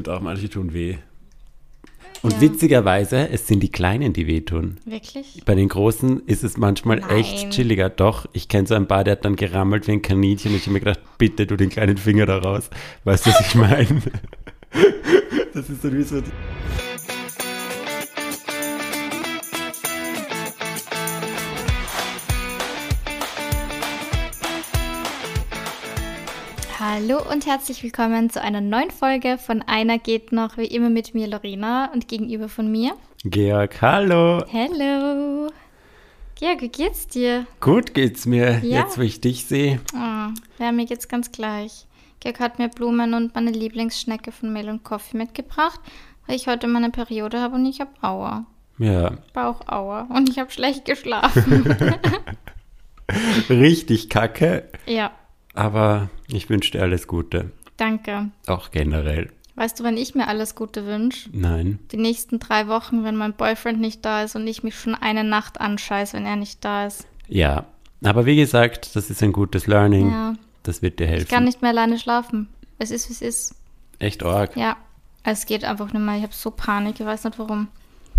finde auch, manche tun weh. Und witzigerweise, es sind die Kleinen, die wehtun. Wirklich? Bei den Großen ist es manchmal echt chilliger. Doch, ich kenne so einen Paar, der hat dann gerammelt wie ein Kaninchen und ich habe mir gedacht, bitte du den kleinen Finger da raus. Weißt du, was ich meine? Das ist so wie so... Hallo und herzlich willkommen zu einer neuen Folge von Einer geht noch, wie immer mit mir Lorena und gegenüber von mir Georg, hallo. Hello. Georg, wie geht's dir? Gut geht's mir, jetzt wo ich dich sehe. Oh, ja, mir geht's ganz gleich. Georg hat mir Blumen und meine Lieblingsschnecke von Mehl und Coffee mitgebracht, weil ich heute meine Periode habe und ich habe Aua. Ja. Bauchauer und ich habe schlecht geschlafen. Richtig kacke. Ja. Aber ich wünsche dir alles Gute. Danke. Auch generell. Weißt du, wann ich mir alles Gute wünsche? Nein. Die nächsten 3 Wochen, wenn mein Boyfriend nicht da ist und ich mich schon eine Nacht anscheiße, wenn er nicht da ist. Ja, aber wie gesagt, das ist ein gutes Learning. Ja. Das wird dir helfen. Ich kann nicht mehr alleine schlafen. Es ist, wie es ist. Echt arg? Ja, es geht einfach nicht mehr. Ich habe so Panik, ich weiß nicht warum.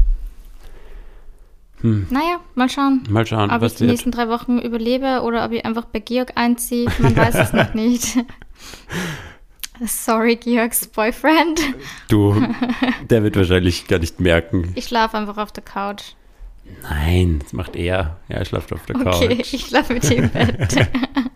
Naja, mal schauen. Mal schauen, ob was ich die wird. nächsten 3 Wochen überlebe oder ob ich einfach bei Georg einziehe. Man weiß es noch nicht. Sorry, Georgs Boyfriend. Du, der wird wahrscheinlich gar nicht merken. Ich schlafe einfach auf der Couch. Nein, das macht er. Ja, er schlaft auf der Okay, Couch. ich schlafe mit dir im Bett.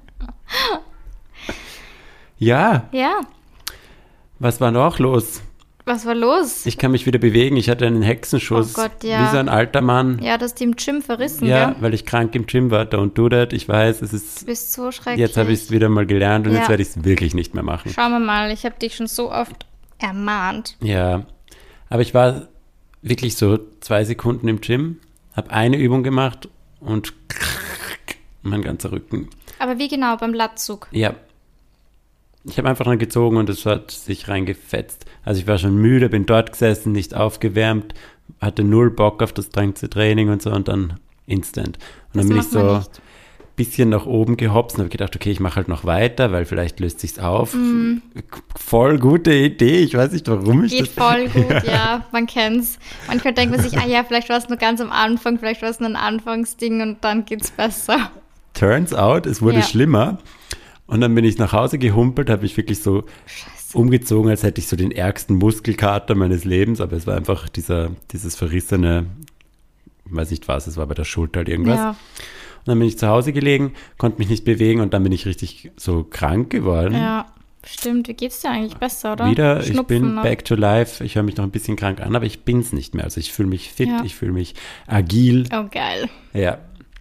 Ja, Ja, was war noch los? was war los? Ich kann mich wieder bewegen. Ich hatte einen Hexenschuss. Oh Gott, ja. Wie so ein alter Mann. Ja, das die im Gym verrissen, Ja, gell? weil ich krank im Gym war. Don't do that. Ich weiß, es Du ist... bist so schrecklich. Jetzt habe ich es wieder mal gelernt und Ja. jetzt werde ich es wirklich nicht mehr machen. Schauen wir mal, ich habe dich schon so oft ermahnt. Ja, aber ich war wirklich so 2 Sekunden im Gym, habe eine Übung gemacht und mein ganzer Rücken. Aber wie genau, beim Latzug? Ja, ich habe einfach dran gezogen und es hat sich reingefetzt. Also ich war schon müde, bin dort gesessen, nicht aufgewärmt, hatte 0 Bock auf das ganze Training und so und dann instant. Und dann bin ich macht man so nicht. ein bisschen nach oben gehopst und habe gedacht, okay, ich mache halt noch weiter, weil vielleicht löst sich's auf. Voll gute Idee, ich weiß nicht, warum ich Geht das... voll gut, ja, man kennt's. Manchmal denkt man sich, vielleicht war es nur ganz am Anfang, vielleicht war es nur ein Anfangsding und dann geht's besser. Turns out, es wurde Ja. schlimmer. Und dann bin ich nach Hause gehumpelt, habe mich wirklich so umgezogen, als hätte ich so den ärgsten Muskelkater meines Lebens. Aber es war einfach dieses verrissene, weiß nicht was, es war bei der Schulter halt irgendwas. Ja, Und dann bin ich zu Hause gelegen, konnte mich nicht bewegen und dann bin ich richtig so krank geworden. ja, stimmt. Wie geht's dir eigentlich besser, oder? Wieder, ich Schnupfen bin noch. back to life. Ich höre mich noch ein bisschen krank an, aber ich bin's nicht mehr. Also ich fühle mich fit, Ja. ich fühle mich agil. Oh, geil. Ja.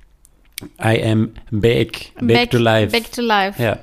I am back to life. Back to life. Ja.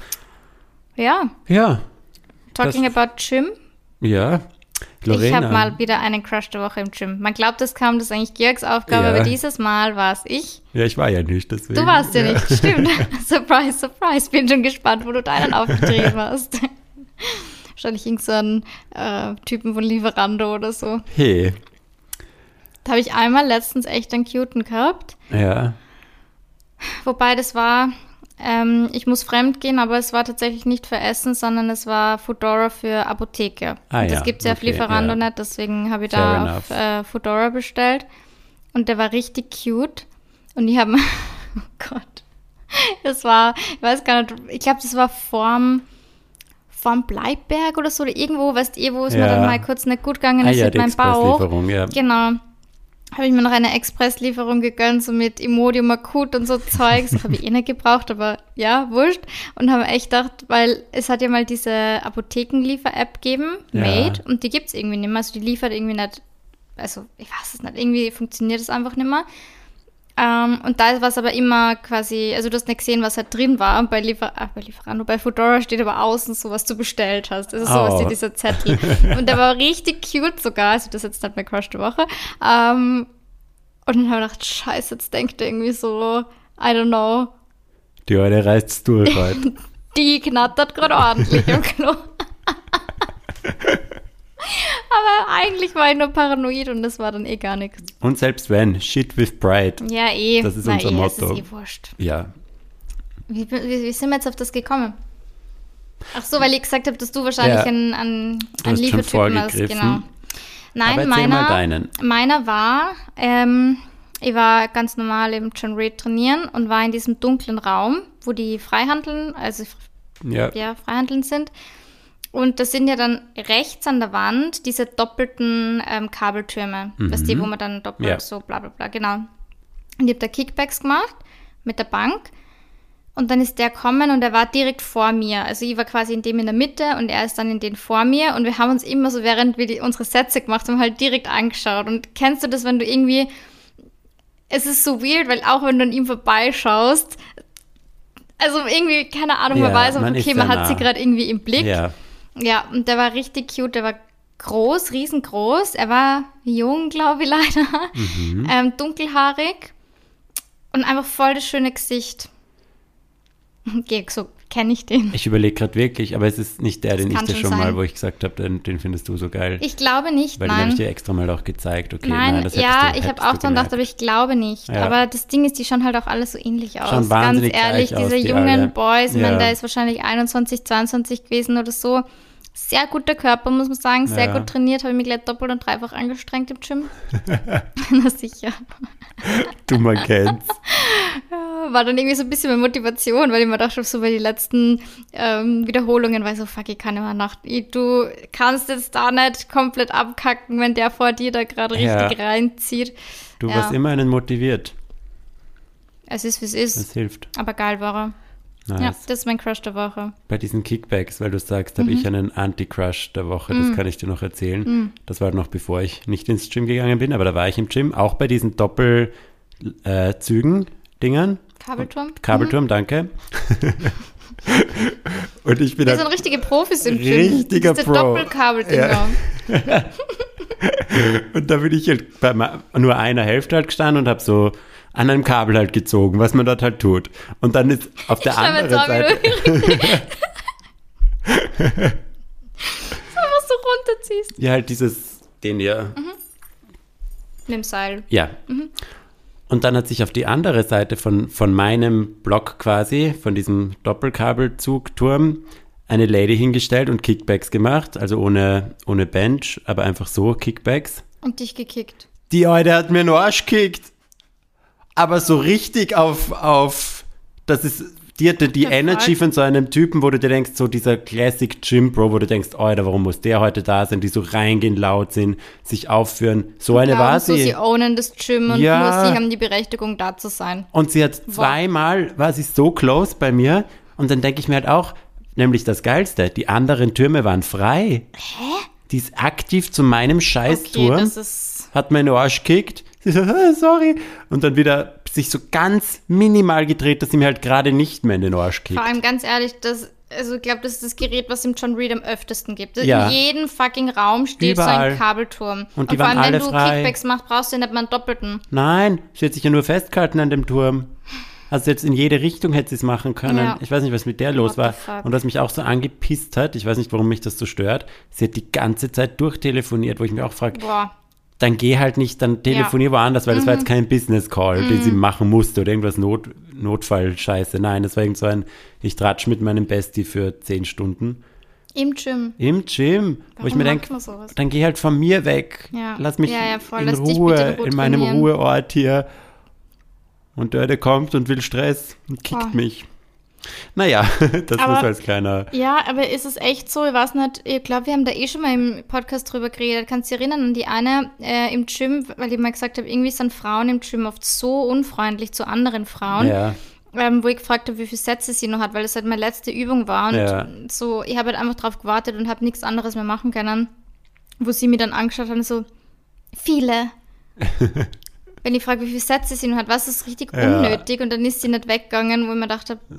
Ja, Ja. talking about Gym. Ja. Ich Lorena. habe mal wieder einen Crush der Woche im Gym. Man glaubt es kaum, das ist eigentlich Georgs Aufgabe, Ja. aber dieses Mal war es ich. Ja, ich war ja nicht, deswegen. Du warst ja nicht, stimmt. Surprise, surprise. Bin schon gespannt, wo du deinen aufgetrieben hast. Wahrscheinlich irgend so einen Typen von Lieferando oder so. Hey. Da habe ich einmal letztens echt einen Cuten gehabt. Ja. Wobei das war, ich muss fremd gehen, aber es war tatsächlich nicht für Essen, sondern es war Foodora für Apotheke. Ah, und das ja, gibt es ja auf okay, Lieferando ja. nicht, deswegen habe ich Fair da auf Foodora bestellt. Und der war richtig cute. Und ich habe, oh Gott, das war, ich weiß gar nicht, ich glaube, das war vorm Bleiberg oder so, oder irgendwo, weißt du, wo es mir Ja. dann mal kurz nicht gut gegangen Ah ist ja, mit die meinem Bauch. Expresslieferung, ja. Genau. Habe ich mir noch eine Expresslieferung gegönnt, so mit Imodium akut und so Zeugs. Habe ich eh nicht gebraucht, aber ja, wurscht. Und habe echt gedacht, weil es hat ja mal diese Apothekenliefer-App gegeben, Ja. Made, und die gibt es irgendwie nicht mehr. Also die liefert irgendwie nicht, also ich weiß es nicht, irgendwie funktioniert es einfach nicht mehr. Und da war es aber immer quasi, also du hast nicht gesehen, was halt drin war. Bei Lieferando, bei Foodora steht aber außen so, was du bestellt hast. Also sowas wie dieser Zettel. Und der war richtig cute sogar. Also das ist jetzt nicht mein Crush der Woche. Und dann habe ich gedacht, scheiße, jetzt denkt er irgendwie so, I don't know, Die heute reißt's durch heute. die knattert gerade ordentlich im Klo. Aber eigentlich war ich nur paranoid und das war dann eh gar nichts. Und selbst wenn, shit with pride. Ja, eh. Das ist unser Es Motto. ist eh wurscht. Ja. Wie sind wir jetzt auf das gekommen? Ach so, weil ich gesagt habe, dass du wahrscheinlich einen Liefertypen hast. Genau. Nein, meiner war, ich war ganz normal im John Reid trainieren und war in diesem dunklen Raum, wo die Freihandeln, Freihandeln sind. Und das sind ja dann rechts an der Wand diese doppelten Kabeltürme, weißt du, wo man dann doppelt so bla bla bla, genau. Und ich habe da Kickbacks gemacht mit der Bank und dann ist der gekommen und er war direkt vor mir. Also ich war quasi in dem in der Mitte und er ist dann in den vor mir und wir haben uns immer so, während wir unsere Sätze gemacht haben, halt direkt angeschaut. Und kennst du das, wenn du irgendwie, es ist so weird, weil auch wenn du an ihm vorbeischaust, also irgendwie, keine Ahnung, man weiß, okay, man hat sie gerade irgendwie im Blick. Ja, und der war richtig cute, der war groß, riesengroß, er war jung, glaube ich leider, dunkelhaarig und einfach voll das schöne Gesicht. Okay, so kenne ich den. Ich überlege gerade wirklich, aber es ist nicht der, den ich dir schon mal, wo ich gesagt habe, den findest du so geil. Ich glaube nicht, weil nein. den habe ich dir extra mal auch gezeigt. Okay, nein, das ich habe auch dann gedacht, aber ich glaube nicht. Ja. Aber das Ding ist, die schauen halt auch alle so ähnlich aus. Schon ganz ehrlich, diese jungen Boys, ich meine, der ist wahrscheinlich 21, 22 gewesen oder so. Sehr guter Körper, muss man sagen, sehr gut trainiert, habe ich mich gleich doppelt und dreifach angestrengt im Gym. Na sicher. Du, man kennt's. War dann irgendwie so ein bisschen meine Motivation, weil ich mir dachte, so bei den letzten Wiederholungen war ich so, fuck, ich kann immer nach. Du kannst jetzt da nicht komplett abkacken, wenn der vor dir da gerade richtig reinzieht. Du warst immer einen motiviert. Es ist, wie es ist. Es hilft. Aber geil war er. Nice. Ja, das ist mein Crush der Woche. Bei diesen Kickbacks, weil du sagst, habe ich einen Anti-Crush der Woche, das kann ich dir noch erzählen. Das war noch bevor ich nicht ins Gym gegangen bin, aber da war ich im Gym, auch bei diesen Doppelzügen-Dingern. Kabelturm, danke. Und ich bin Wir sind richtige Profis im Gym. Richtiger Pro. Ja. Doppelkabeldinger. Und da bin ich halt bei nur einer Hälfte halt gestanden und habe so an einem Kabel halt gezogen, was man dort halt tut. Und dann ist auf der anderen Seite... so einfach so runterziehst. Ja, halt den hier. Mit dem Seil. Ja. Und dann hat sich auf die andere Seite von meinem Block quasi, von diesem Doppelkabelzugturm, eine Lady hingestellt und Kickbacks gemacht. Also ohne Bench, aber einfach so Kickbacks. Und dich gekickt. Die Alte hat mir einen Arsch gekickt. Aber so richtig auf das ist, die hatte die Energy von so einem Typen, wo du dir denkst, so dieser Classic Gym Bro, wo du denkst, Alter, warum muss der heute da sein, die so reingehen, laut sind, sich aufführen. So eine war sie. Sie ownen das Gym und nur sie haben die Berechtigung, da zu sein. Und sie hat zweimal, war sie so close bei mir und dann denke ich mir halt auch, nämlich das Geilste, die anderen Türme waren frei. Hä? Die ist aktiv zu meinem Scheißturm, das ist hat meinen Arsch gekickt. Sie so, sorry. Und dann wieder sich so ganz minimal gedreht, dass sie mir halt gerade nicht mehr in den Arsch kickt. Vor allem ganz ehrlich, ich glaube, das ist das Gerät, was im John Reid am öftesten gibt. Ja. In jedem fucking Raum steht Überall. so ein Kabelturm. Und die vor allem, waren alle wenn du frei. Kickbacks machst, brauchst du nicht mal einen doppelten. Nein, sie hat sich ja nur festgehalten an dem Turm. Also jetzt in jede Richtung hätte sie es machen können. Ja. Ich weiß nicht, was mit der los war. Und was mich auch so angepisst hat, ich weiß nicht, warum mich das so stört, sie hat die ganze Zeit durchtelefoniert, wo ich mich auch frage, dann geh halt nicht, dann telefonier woanders, weil das war jetzt kein Business-Call, den sie machen musste oder irgendwas Notfall-Scheiße. Nein, das war irgend so ein, ich tratsch mit meinem Bestie für 10 Stunden. Im Gym. Warum wo ich mir denke, dann geh halt von mir weg. Ja. Lass mich voll. in Ruhe, in meinem Ruheort hier. Und der kommt und will Stress und kickt mich. Naja, das muss als kleiner... Ja, aber ist es echt so? Ich weiß nicht, ich glaube, wir haben da schon mal im Podcast drüber geredet. Kannst du dich erinnern an die eine im Gym, weil ich mal gesagt habe, irgendwie sind Frauen im Gym oft so unfreundlich zu anderen Frauen. Ja. Wo ich gefragt habe, wie viele Sätze sie noch hat, weil das halt meine letzte Übung war. Und so, ich habe halt einfach drauf gewartet und habe nichts anderes mehr machen können. Wo sie mir dann angeschaut hat und so, viele. Wenn ich frage, wie viele Sätze sie noch hat, was ist richtig unnötig und dann ist sie nicht weggegangen, wo ich mir gedacht habe,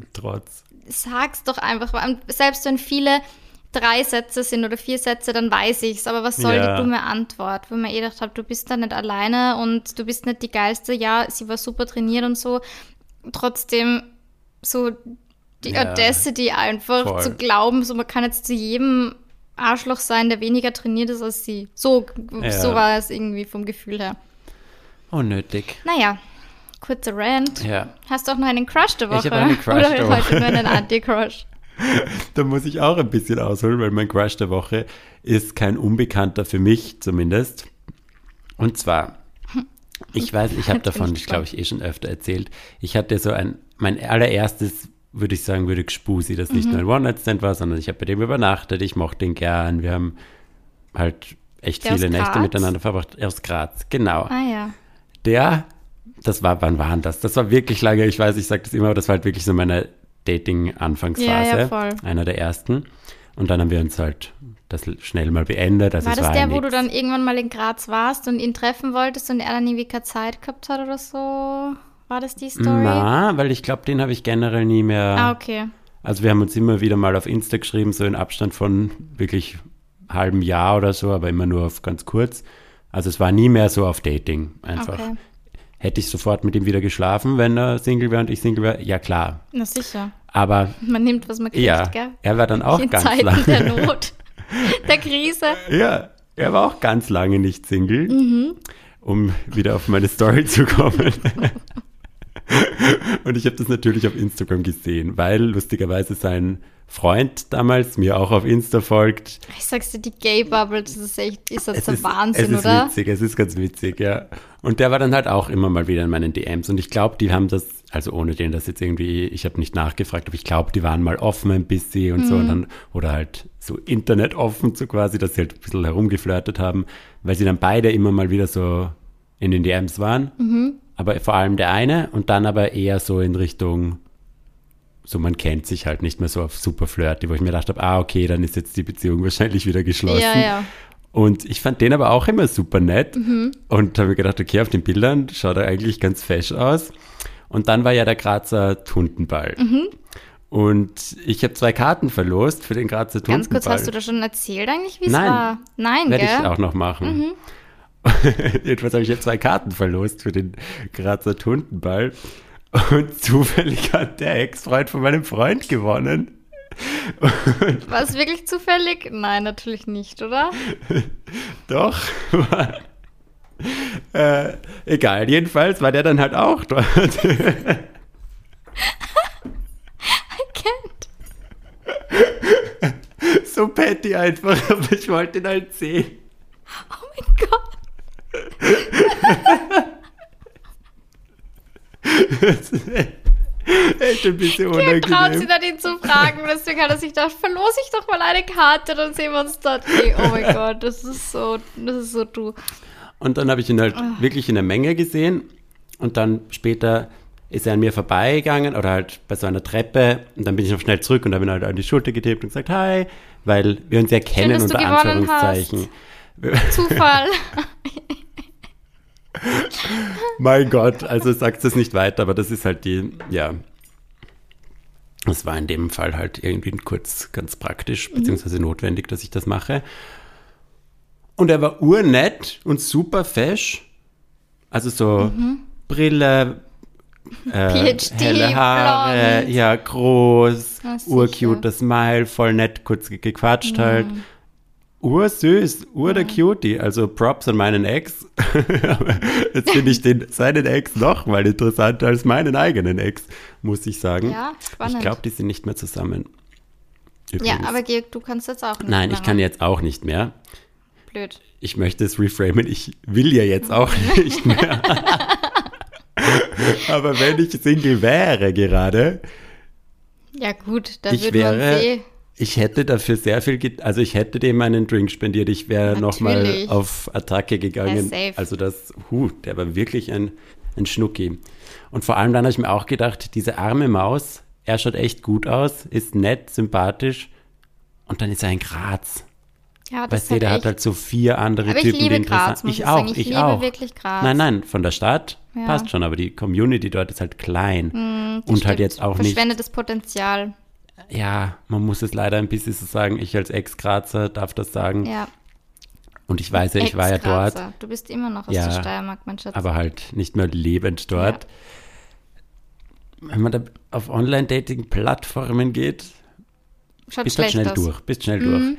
sag's doch einfach. Selbst wenn viele 3 Sätze sind oder 4 Sätze, dann weiß ich's. Aber was soll die dumme Antwort? Wo ich mir gedacht habe, du bist da nicht alleine und du bist nicht die Geilste. Ja, sie war super trainiert und so. Trotzdem so die Audacity einfach zu glauben, so man kann jetzt zu jedem Arschloch sein, der weniger trainiert ist als sie. So war es irgendwie vom Gefühl her. Unnötig. Naja, kurzer Rant. Ja. Hast du auch noch einen Crush der Woche? Ich habe einen Crush der Woche. Oder heute nur einen Anti-Crush? Da muss ich auch ein bisschen ausholen, weil mein Crush der Woche ist kein Unbekannter für mich zumindest. Und zwar, ich weiß, ich habe davon, ich glaube, ich schon öfter erzählt. Ich hatte so mein allererstes, würde ich sagen, würde Gspusi, das nicht nur ein One-Night-Stand war, sondern ich habe bei dem übernachtet, ich mochte ihn gern. Wir haben halt echt viele Nächte miteinander verbracht. Aus Graz, genau. Ah ja. Wann war das? Das war wirklich lange, ich weiß, ich sage das immer, aber das war halt wirklich so meine Dating-Anfangsphase. Ja, voll. Einer der ersten. Und dann haben wir uns halt das schnell mal beendet. Also war das der, wo du nix. dann irgendwann mal in Graz warst und ihn treffen wolltest und er dann irgendwie keine Zeit gehabt hat oder so? War das die Story? Na, weil ich glaube, den habe ich generell nie mehr. Ah, okay. Also wir haben uns immer wieder mal auf Insta geschrieben, so in Abstand von wirklich halbem Jahr oder so, aber immer nur auf ganz kurz. Also es war nie mehr so auf Dating einfach. Okay. Hätte ich sofort mit ihm wieder geschlafen, wenn er Single wäre und ich Single wäre? Ja, klar. Na sicher. Aber man nimmt, was man kriegt, ja, gell? er war dann auch in ganz Zeiten lange. der Not, der Krise. Ja, er war auch ganz lange nicht Single, um wieder auf meine Story zu kommen. Und ich habe das natürlich auf Instagram gesehen, weil lustigerweise sein Freund damals mir auch auf Insta folgt. Ich sag's dir, die Gay-Bubble, das ist echt, ist das der Es Wahnsinn, ist oder? witzig, es ist ganz witzig, ja. Und der war dann halt auch immer mal wieder in meinen DMs. Und ich glaube, die haben das, also ohne den das jetzt irgendwie, ich habe nicht nachgefragt, aber ich glaube, die waren mal offen ein bisschen und so. Und dann, oder halt so Internet offen, so quasi, dass sie halt ein bisschen herumgeflirtet haben, weil sie dann beide immer mal wieder so in den DMs waren. Aber vor allem der eine und dann aber eher so in Richtung, so man kennt sich halt nicht mehr so auf super flirty, wo ich mir gedacht habe, okay, dann ist jetzt die Beziehung wahrscheinlich wieder geschlossen. Ja, ja. Und ich fand den aber auch immer super nett und habe mir gedacht, okay, auf den Bildern schaut er eigentlich ganz fesch aus. Und dann war ja der Grazer Tuntenball. Und ich habe 2 Karten verlost für den Grazer Tuntenball. Ganz kurz, hast du da schon erzählt eigentlich, wie es Nein. war? Nein, Werde gell? ich auch noch machen. Jedenfalls habe ich jetzt 2 Karten verlost für den Grazer Tuntenball. Und zufällig hat der Ex-Freund von meinem Freund gewonnen. War es wirklich zufällig? Nein, natürlich nicht, oder? Doch. Egal, jedenfalls war der dann halt auch dort. I can't. So petty einfach, aber ich wollte ihn halt sehen. Oh mein Gott. Echt ein bisschen Wer traut sich unangenehm. dann, ihn zu fragen? Deswegen hat er sich gedacht, verlose ich doch mal eine Karte, dann sehen wir uns dort. Ey, oh mein Gott, das ist so du. Und dann habe ich ihn halt wirklich in der Menge gesehen und dann später ist er an mir vorbeigegangen oder halt bei so einer Treppe und dann bin ich noch schnell zurück und habe ihn halt an die Schulter getippt und gesagt, hi, weil wir uns ja kennen, dass unter du gewonnen Anführungszeichen. Zufall. Mein Gott, also sagt es nicht weiter, aber das ist halt das war in dem Fall halt irgendwie kurz ganz praktisch, beziehungsweise notwendig, dass ich das mache. Und er war urnett und super fesch, also so Brille, PhD, helle Haare, blond. ja, groß, Ja, sicher. urcute Smile, voll nett, kurz gequatscht halt. Ursüß, der Cutie, also Props an meinen Ex. Aber jetzt finde ich seinen Ex noch mal interessanter als meinen eigenen Ex, muss ich sagen. Ja, spannend. Ich glaube, die sind nicht mehr zusammen. Ja, Übrigens. aber Georg, du kannst jetzt auch nicht Nein, ich mehr. kann jetzt auch nicht mehr. Blöd. Ich möchte es reframen, ich will ja jetzt auch nicht mehr. Aber wenn ich Single wäre gerade, Ja gut, da ich würden wir uns wäre, ich hätte dafür sehr viel, also ich hätte dem einen Drink spendiert, ich wäre nochmal Natürlich. auf Attacke gegangen. Ja, safe. Also der war wirklich ein Schnucki. Und vor allem dann habe ich mir auch gedacht, diese arme Maus, er schaut echt gut aus, ist nett, sympathisch und dann ist er in Graz. Ja, das Weißt du, ist der halt hat halt so 4 andere Aber ich Typen, liebe die interessant Graz, muss ich Ich auch, sagen. Ich liebe auch. wirklich Graz. Nein, von der Stadt Ja. passt schon, aber die Community dort ist halt klein. Das und halt stimmt. jetzt auch nicht, Verschwendetes Potenzial. ja, man muss es leider ein bisschen so sagen, ich als Ex-Grazer darf das sagen. Ja. Und ich weiß ja, ich war ja dort, Ex-Grazer. Du bist immer noch aus Ja, der Steiermark, mein Schatz. aber halt nicht mehr lebend dort. Wenn man da auf Online-Dating-Plattformen geht, Schaut bist halt schlecht schnell aus. durch, bist schnell durch.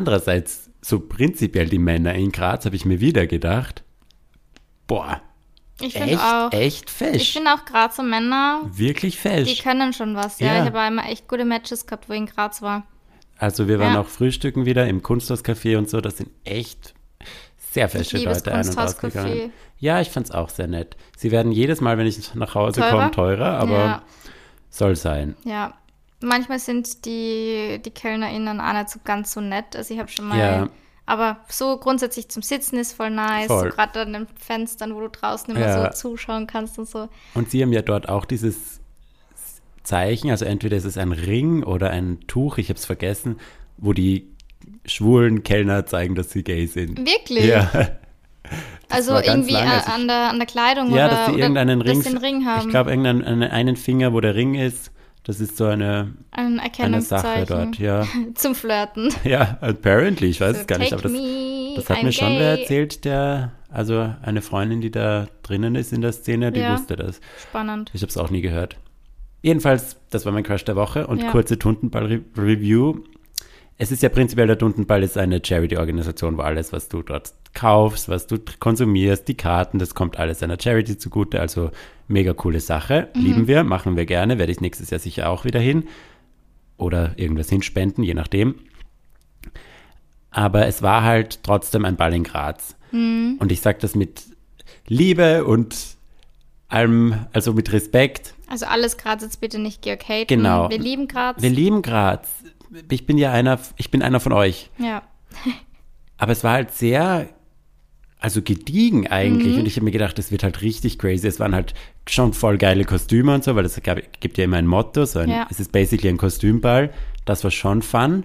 Andererseits, so prinzipiell die Männer in Graz, habe ich mir wieder gedacht, boah, Ich finde auch. echt fesch. Ich finde auch Grazer Männer, Wirklich die fesch. können schon was. Ja, ich habe auch immer echt gute Matches gehabt, wo ich in Graz war. Also wir waren auch frühstücken wieder im Kunsthauscafé und so. Das sind echt sehr fesche Leute ein- und ausgegangen. Ja, ich fand's auch sehr nett. Sie werden jedes Mal, wenn ich nach Hause komme, teurer, aber soll sein. Ja, manchmal sind die KellnerInnen auch nicht so ganz so nett. Also ich habe schon mal, aber so grundsätzlich zum Sitzen ist voll nice. Voll. So gerade an den Fenstern, wo du draußen immer so zuschauen kannst und so. Und sie haben ja dort auch dieses Zeichen, also entweder ist es ein Ring oder ein Tuch, ich habe es vergessen, wo die schwulen Kellner zeigen, dass sie gay sind. Wirklich? Ja. Also irgendwie an der Kleidung oder, dass sie irgendeinen Ring, dass sie einen Ring haben. Ich glaube, einen Finger, wo der Ring ist, das ist so ein Erkennungszeichen. Sache dort, ja. Zum Flirten. Ja, apparently, ich weiß So, es gar nicht, aber das hat mir schon wer erzählt, also eine Freundin, die da drinnen ist in der Szene, die wusste das. Spannend. Ich habe es auch nie gehört. Jedenfalls, das war mein Crush der Woche und kurze Tuntenball-Review. Es ist ja prinzipiell, der Tuntenball ist eine Charity-Organisation, wo alles, was du dort kaufst, was du konsumierst, die Karten, das kommt alles einer Charity zugute, also mega coole Sache. Lieben wir, machen wir gerne, werde ich nächstes Jahr sicher auch wieder hin oder irgendwas hinspenden, je nachdem. Aber es war halt trotzdem ein Ball in Graz. Und ich sage das mit Liebe und allem, also mit Respekt. Also alles Graz jetzt bitte nicht Georg haten. Genau. Wir lieben Graz. Wir lieben Graz. Ich bin einer von euch. Ja. Aber es war halt sehr, also gediegen eigentlich. Und ich habe mir gedacht, das wird halt richtig crazy. Es waren halt schon voll geile Kostüme und so, weil es gibt ja immer ein Motto. Es ist basically ein Kostümball. Das war schon fun.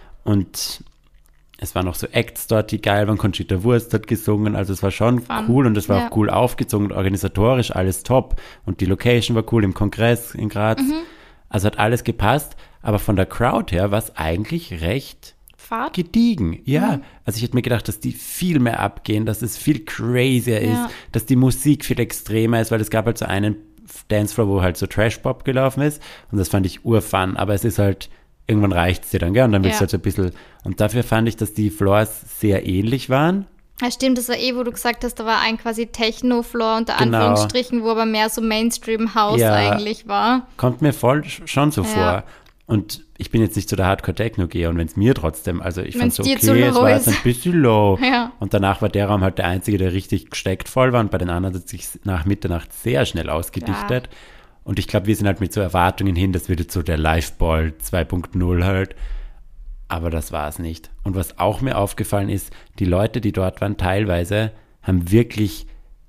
Und es waren noch so Acts dort, die geil waren. Conchita Wurst hat gesungen. Also es war schon cool und es war auch cool aufgezogen und organisatorisch alles top. Und die Location war cool im Kongress in Graz. Also hat alles gepasst. Aber von der Crowd her war es eigentlich recht gediegen. Ja, also ich hätte mir gedacht, dass die viel mehr abgehen, dass es viel crazier ist, dass die Musik viel extremer ist, weil es gab halt so einen Dancefloor, wo halt so Trash-Pop gelaufen ist und das fand ich urfun, aber es ist halt, irgendwann reicht es dir dann, gell? Und dann willst du halt so ein bisschen, und dafür fand ich, dass die Floors sehr ähnlich waren. Ja, stimmt, das war wo du gesagt hast, da war ein quasi Techno-Floor unter Anführungsstrichen, wo aber mehr so Mainstream-House eigentlich war. Kommt mir voll schon so vor. Und ich bin jetzt nicht so der Hardcore-Techno-Geher und wenn es mir trotzdem, also ich fand es okay, es war jetzt ein bisschen low. Und danach war der Raum halt der einzige, der richtig gesteckt voll war und bei den anderen hat es sich nach Mitternacht sehr schnell ausgedichtet. Und ich glaube, wir sind halt mit so Erwartungen hin, das wird jetzt so der Liveball 2.0 halt. Aber das war es nicht. Und was auch mir aufgefallen ist, die Leute, die dort waren, teilweise haben wirklich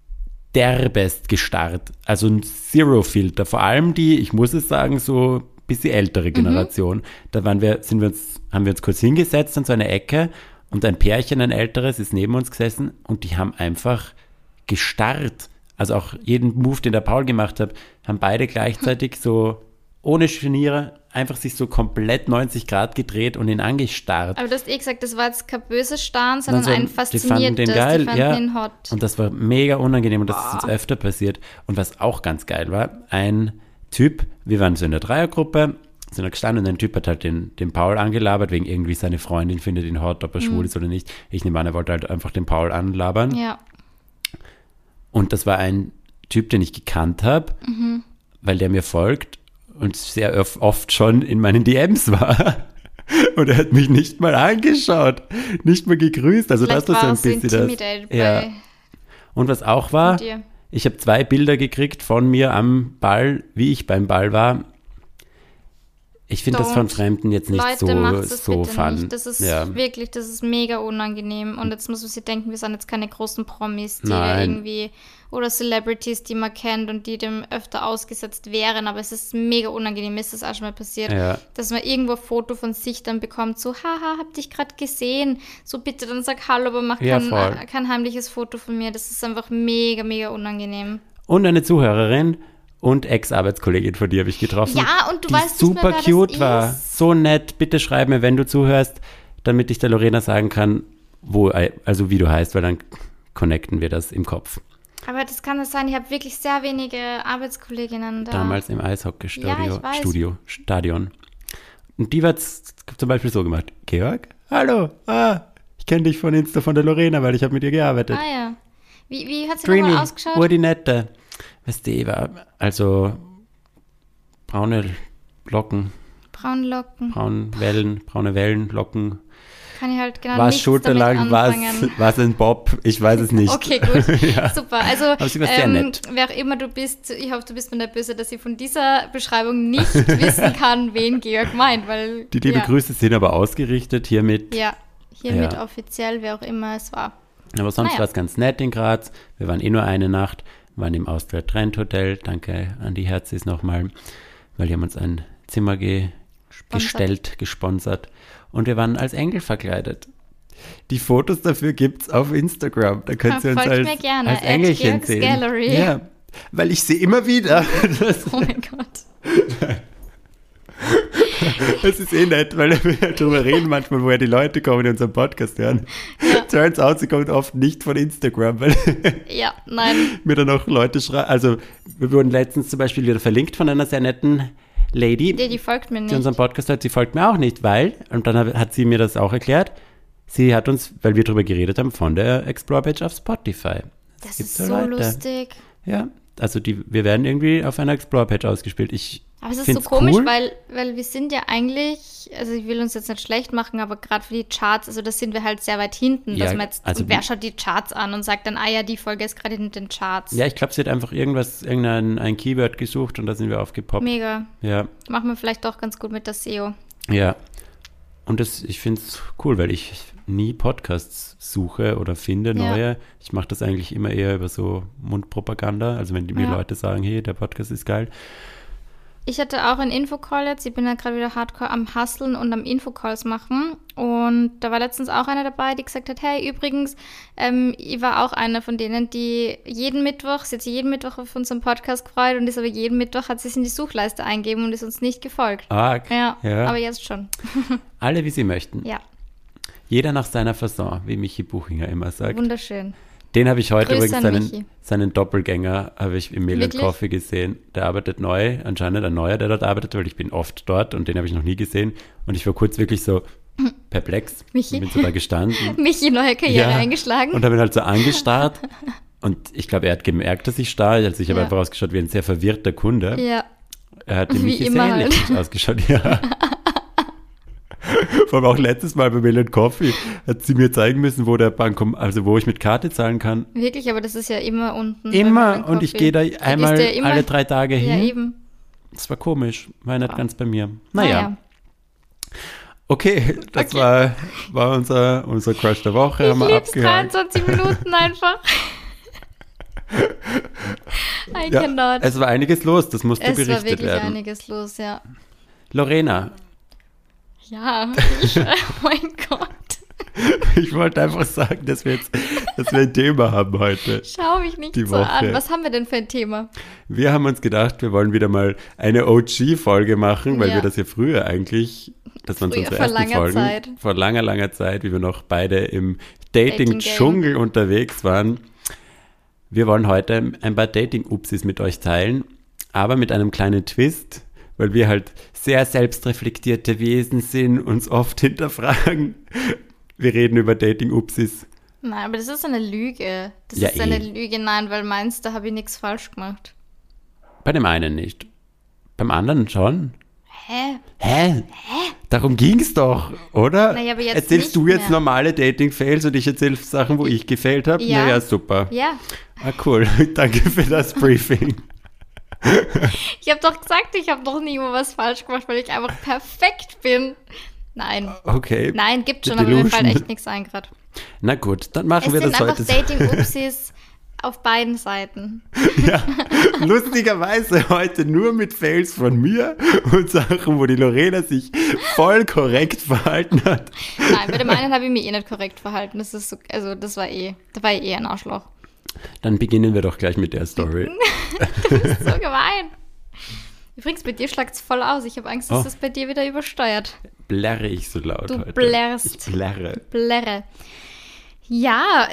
derbest gestarrt. Also ein Zero-Filter. Vor allem die, ich muss es sagen, so bisschen ältere Generation. Da haben wir uns kurz hingesetzt an so eine Ecke und ein Pärchen, ein älteres, ist neben uns gesessen und die haben einfach gestarrt. Also auch jeden Move, den der Paul gemacht hat, haben beide gleichzeitig so ohne Geniere einfach sich so komplett 90 Grad gedreht und ihn angestarrt. Aber du hast gesagt, das war jetzt kein böses Starren, sondern ein fasziniertes. Die fanden den geil, die fanden ihn hot. Und das war mega unangenehm und das ist uns öfter passiert. Und was auch ganz geil war, ein Typ, wir waren so in der Dreiergruppe, sind da gestanden und ein Typ hat halt den Paul angelabert, wegen irgendwie seine Freundin findet ihn hot, ob er schwul ist oder nicht. Ich nehme an, er wollte halt einfach den Paul anlabern. Ja. Und das war ein Typ, den ich gekannt habe, weil der mir folgt und sehr oft schon in meinen DMs war. Und er hat mich nicht mal angeschaut, nicht mal gegrüßt. Also vielleicht das war so ein bisschen das. Ja. Und was auch war, ich habe 2 Bilder gekriegt von mir am Ball, wie ich beim Ball war. Ich finde das von Fremden jetzt nicht Leute, so fun. Nicht. Das ist wirklich, das ist mega unangenehm. Und jetzt muss man sich denken, wir sind jetzt keine großen Promis, die irgendwie, oder Celebrities, die man kennt und die dem öfter ausgesetzt wären. Aber es ist mega unangenehm, ist das auch schon mal passiert, dass man irgendwo ein Foto von sich dann bekommt, so, haha, hab dich gerade gesehen. So bitte, dann sag Hallo, aber mach kein heimliches Foto von mir. Das ist einfach mega, mega unangenehm. Und eine Zuhörerin und Ex-Arbeitskollegin von dir habe ich getroffen. Ja, und du weißt nicht mehr, wer cute das war. So nett. Bitte schreib mir, wenn du zuhörst, damit ich der Lorena sagen kann, wie du heißt, weil dann connecten wir das im Kopf. Aber das kann es sein, ich habe wirklich sehr wenige Arbeitskolleginnen da. Damals im Eishockey-Stadion. Und die hat es zum Beispiel so gemacht. Georg, hallo, ich kenne dich von Insta von der Lorena, weil ich habe mit ihr gearbeitet. Ah ja. Wie hat sie Trini, nochmal ausgeschaut? Urdinette. Weißt du, Eva, also braune Locken, Braune Locken. braune Wellen, Locken. Kann ich halt genau War es nichts schulterlang, damit anfangen. war es ein Bob? Ich weiß es nicht. Okay, gut. Ja. Super. Also, Aber sie war sehr nett. wer auch immer du bist, ich hoffe, du bist mir nicht böse, dass ich von dieser Beschreibung nicht wissen kann, wen Georg meint, weil... Die liebe Grüße sind aber ausgerichtet hiermit. Ja, hiermit offiziell, wer auch immer es war. Aber sonst war es ganz nett in Graz. Wir waren nur eine Nacht, waren im Austria Trend Hotel. Danke an die Herzis nochmal, weil die haben uns ein Zimmer gesponsert. Und wir waren als Engel verkleidet. Die Fotos dafür gibt es auf Instagram. Da könnt ihr uns als Engelchen sehen. Gallery. Ja, weil ich sehe immer wieder. Oh mein Gott. Das ist nett, weil wir darüber reden manchmal, woher die Leute kommen, die unseren Podcast hören. Ja. Turns out, sie kommen oft nicht von Instagram, weil Ja, nein. mir dann auch Leute schreiben. Also wir wurden letztens zum Beispiel wieder verlinkt von einer sehr netten Lady, Die folgt mir die nicht. unseren Podcast hört. Sie folgt mir auch nicht, weil, und dann hat sie mir das auch erklärt, sie hat uns, weil wir darüber geredet haben, von der Explore-Page auf Spotify. Das ist so lustig. Ja, also wir werden irgendwie auf einer Explore-Page ausgespielt. Aber es ist so find's komisch, cool. weil wir sind ja eigentlich, also ich will uns jetzt nicht schlecht machen, aber gerade für die Charts, also da sind wir halt sehr weit hinten, Ja, dass man jetzt, also und wer schaut die Charts an und sagt dann, ja, die Folge ist gerade in den Charts. Ja, ich glaube, sie hat einfach ein Keyword gesucht und da sind wir aufgepoppt. Mega. Ja, Machen wir vielleicht doch ganz gut mit der SEO. ja. Und ich finde es cool, weil ich nie Podcasts suche oder finde neue. Ich mache das eigentlich immer eher über so Mundpropaganda. Also wenn mir Leute sagen, hey, der Podcast ist geil. Ich hatte auch einen Infocall jetzt. Ich bin ja gerade wieder hardcore am Hustlen und am Infocalls machen. Und da war letztens auch eine dabei, die gesagt hat, hey, übrigens, ich war auch einer von denen, die sie hat sich jeden Mittwoch auf unseren Podcast gefreut und ist aber jeden Mittwoch hat sie es in die Suchleiste eingeben und ist uns nicht gefolgt. Arg. Ja, Ja. aber jetzt schon. Alle, wie sie möchten. Ja, Jeder nach seiner Fasson, wie Michi Buchinger immer sagt. wunderschön. Den habe ich heute Grüße an übrigens, Michi. seinen Doppelgänger habe ich im Mail Wirklich? Coffee gesehen. Der arbeitet neu, anscheinend ein neuer, der dort arbeitet, weil ich bin oft dort und den habe ich noch nie gesehen. Und ich war kurz wirklich so perplex. Michi? Ich bin so da gestanden. Michi, neue Karriere eingeschlagen. Und habe ihn halt so angestarrt. Und ich glaube, er hat gemerkt, dass ich starr. Also ich habe Ja. einfach ausgeschaut wie ein sehr verwirrter Kunde. Ja, Er hat Wie Michi immer sehr ähnlich halt. ausgeschaut, ja. Vor allem auch letztes Mal bei Mail Coffee hat sie mir zeigen müssen, wo der Bankomat, also wo ich mit Karte zahlen kann. wirklich, aber das ist ja immer unten. Immer. Und ich gehe da einmal gehst du ja immer- alle 3 Tage Ja, hin. eben. Das war komisch. War nicht Ja. ganz bei mir. Naja. Naja. Okay, das war unser Crush der Woche. Ich haben wir lieb's, abgehakt. 23 Minuten einfach. I Ja, cannot. es war einiges los, das musste Es war berichtet wirklich werden. einiges los, ja. Lorena, Ja, oh mein Gott. ich wollte einfach sagen, dass wir ein Thema haben heute. Schau mich nicht Die so Woche. an. Was haben wir denn für ein Thema? Wir haben uns gedacht, wir wollen wieder mal eine OG-Folge machen, weil Ja. wir das ja früher eigentlich, das waren so Früher, unsere vor ersten langer Folgen, Zeit. vor langer Zeit, wie wir noch beide im Dating-Dschungel unterwegs waren. Wir wollen heute ein paar Dating-Upsis mit euch teilen, aber mit einem kleinen Twist, weil wir halt sehr selbstreflektierte Wesen sind, uns oft hinterfragen. Wir reden über Dating-Upsis. Nein, aber das ist eine Lüge. Das Ja, ist eine eh. Lüge, nein, weil meinst, da habe ich nichts falsch gemacht. Bei dem einen nicht. Beim anderen schon. Hä? Hä? Darum ging's doch, oder? Naja, aber jetzt Erzählst nicht du jetzt mehr. normale Dating-Fails und ich erzähle Sachen, wo ich gefailt habe? Ja. Naja, super. Ja. Ah, cool. Danke für das Briefing. Ich habe doch gesagt, ich habe noch nie mal was falsch gemacht, weil ich einfach perfekt bin. Nein. Okay. Nein, gibt schon, The aber mir fällt Delusion. echt nichts ein gerade. Na gut, dann machen Es wir sind das einfach heute. Dating-Upsis auf beiden Seiten. Ja, lustigerweise heute nur mit Fails von mir und Sachen, wo die Lorena sich voll korrekt verhalten hat. Nein, bei dem einen habe ich mich eh nicht korrekt verhalten. Das ist so, also da war ich eh ein Arschloch. Dann beginnen wir doch gleich mit der Story. So gemein. Übrigens, bei dir schlagt es voll aus. Ich habe Angst, dass Oh. das bei dir wieder übersteuert. Blärre ich so laut Du heute? blärrst. Ich blärre. Blärre. Ja,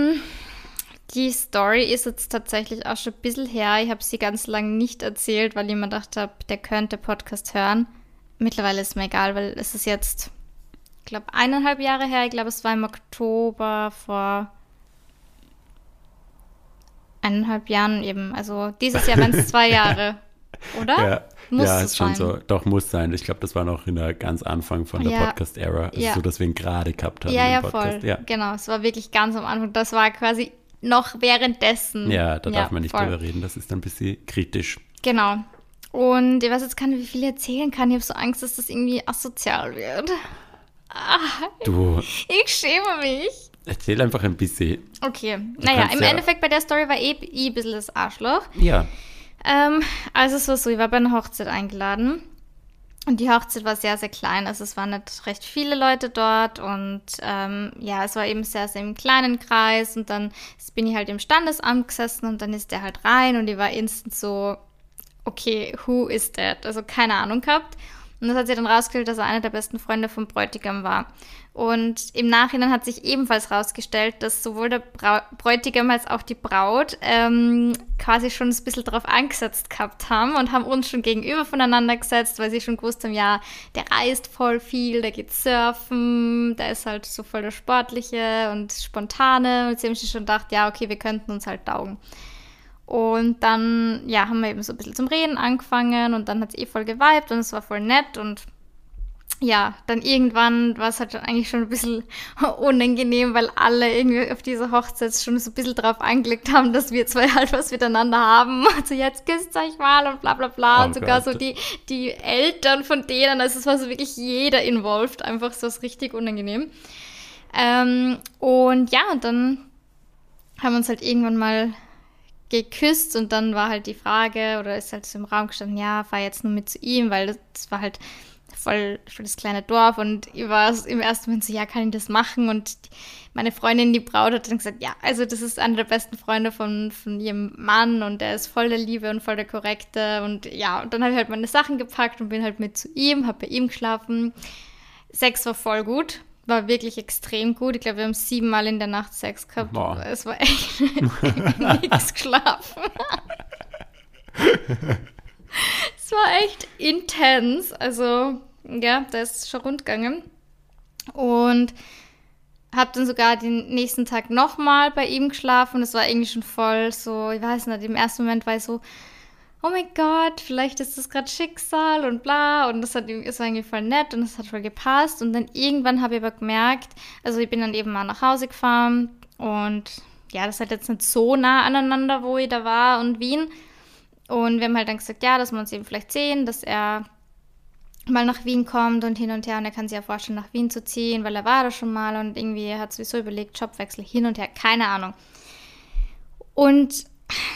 die Story ist jetzt tatsächlich auch schon ein bisschen her. Ich habe sie ganz lange nicht erzählt, weil ich mir gedacht habe, der könnte Podcast hören. Mittlerweile ist mir egal, weil es ist jetzt, ich glaube, 1,5 Jahre her. Ich glaube, es war im Oktober vor 1,5 Jahren eben. Also dieses Jahr wären es 2 Jahre, oder? Muss ja, ist schon so. Doch, muss sein. Ich glaube, das war noch in der ganz Anfang von der Podcast-Ära. Also so, dass wir ihn gerade gehabt haben im Podcast. Voll. Ja, genau. Es war wirklich ganz am Anfang. Das war quasi noch währenddessen. Ja, da darf man nicht drüber reden. Das ist ein bisschen kritisch. Genau. Und ich weiß jetzt gar nicht, wie viel ich erzählen kann. Ich habe so Angst, dass das irgendwie asozial wird. Du. Ich schäme mich. Erzähl einfach ein bisschen. Okay. Naja, im Endeffekt bei der Story war ich ein bisschen das Arschloch. Ja. Also es war so, ich war bei einer Hochzeit eingeladen. Und die Hochzeit war sehr, sehr klein. Also es waren nicht recht viele Leute dort. Und es war eben sehr, sehr im kleinen Kreis. Und dann bin ich halt im Standesamt gesessen und dann ist der halt rein. Und ich war instant so, okay, who is that? Also keine Ahnung gehabt. Und das hat sich dann rausgestellt, dass er einer der besten Freunde vom Bräutigam war. Und im Nachhinein hat sich ebenfalls rausgestellt, dass sowohl der Bräutigam als auch die Braut quasi schon ein bisschen drauf angesetzt gehabt haben und haben uns schon gegenüber voneinander gesetzt, weil sie schon gewusst haben, ja, der reist voll viel, der geht surfen, der ist halt so voll der Sportliche und Spontane. Und sie haben sich schon gedacht, ja, okay, wir könnten uns halt taugen. Und dann, ja, haben wir eben so ein bisschen zum Reden angefangen und dann hat es voll geweibt und es war voll nett und ja, dann irgendwann war es halt eigentlich schon ein bisschen unangenehm, weil alle irgendwie auf dieser Hochzeit schon so ein bisschen drauf angelegt haben, dass wir zwei halt was miteinander haben. Also jetzt küsst euch mal und bla bla bla. Und sogar so die Eltern von denen, also es war so wirklich jeder involviert, einfach so was richtig unangenehm. Und dann haben wir uns halt irgendwann mal geküsst und dann war halt die Frage, oder ist halt so im Raum gestanden, ja, fahr jetzt nur mit zu ihm, weil das war halt voll das kleine Dorf und ich war im ersten Moment so, ja, kann ich das machen? Und meine Freundin, die Braut, hat dann gesagt, ja, also das ist einer der besten Freunde von ihrem Mann und der ist voll der Liebe und voll der Korrekte und ja, und dann habe ich halt meine Sachen gepackt und bin halt mit zu ihm, habe bei ihm geschlafen. Sex war voll gut. War wirklich extrem gut. Ich glaube, wir haben 7 Mal in der Nacht Sex gehabt. Boah. Es war echt nichts geschlafen. Es war echt intens. Also, ja, da ist schon rund gegangen. Und habe dann sogar den nächsten Tag nochmal bei ihm geschlafen. Und es war irgendwie schon voll so, ich weiß nicht, im ersten Moment war ich so, oh mein Gott, vielleicht ist das gerade Schicksal und bla. Und es war irgendwie voll nett und es hat voll gepasst. Und dann irgendwann habe ich aber gemerkt, also ich bin dann eben mal nach Hause gefahren und ja, das ist halt jetzt nicht so nah aneinander, wo ich da war und Wien. Und wir haben halt dann gesagt, ja, dass wir uns eben vielleicht sehen, dass er mal nach Wien kommt und hin und her. Und er kann sich ja vorstellen, nach Wien zu ziehen, weil er war da schon mal und irgendwie er hat sowieso überlegt, Jobwechsel hin und her, keine Ahnung. Und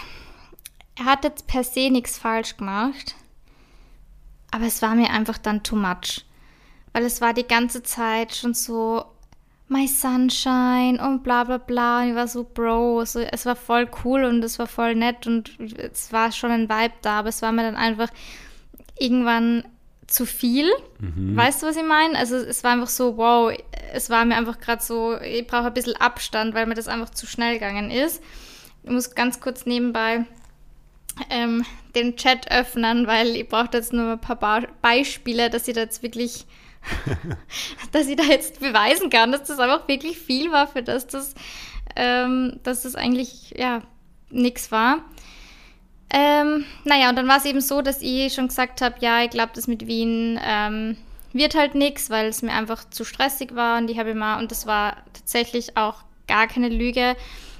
er hat jetzt per se nichts falsch gemacht, aber es war mir einfach dann too much. Weil es war die ganze Zeit schon so, my sunshine und bla bla bla. Und ich war so, Bro, so, es war voll cool und es war voll nett und es war schon ein Vibe da, aber es war mir dann einfach irgendwann zu viel. Mhm. Weißt du, was ich meine? Also es war einfach so, wow, es war mir einfach gerade so, ich brauche ein bisschen Abstand, weil mir das einfach zu schnell gegangen ist. Ich muss ganz kurz nebenbei den Chat öffnen, weil ich brauche jetzt nur ein paar Beispiele, dass ich da jetzt wirklich, dass ich da jetzt beweisen kann, dass das einfach wirklich viel war, für dass das eigentlich, ja, nichts war. Naja, und dann war es eben so, dass ich schon gesagt habe, ja, ich glaube, das mit Wien wird halt nichts, weil es mir einfach zu stressig war und ich habe immer, und das war tatsächlich auch gar keine Lüge,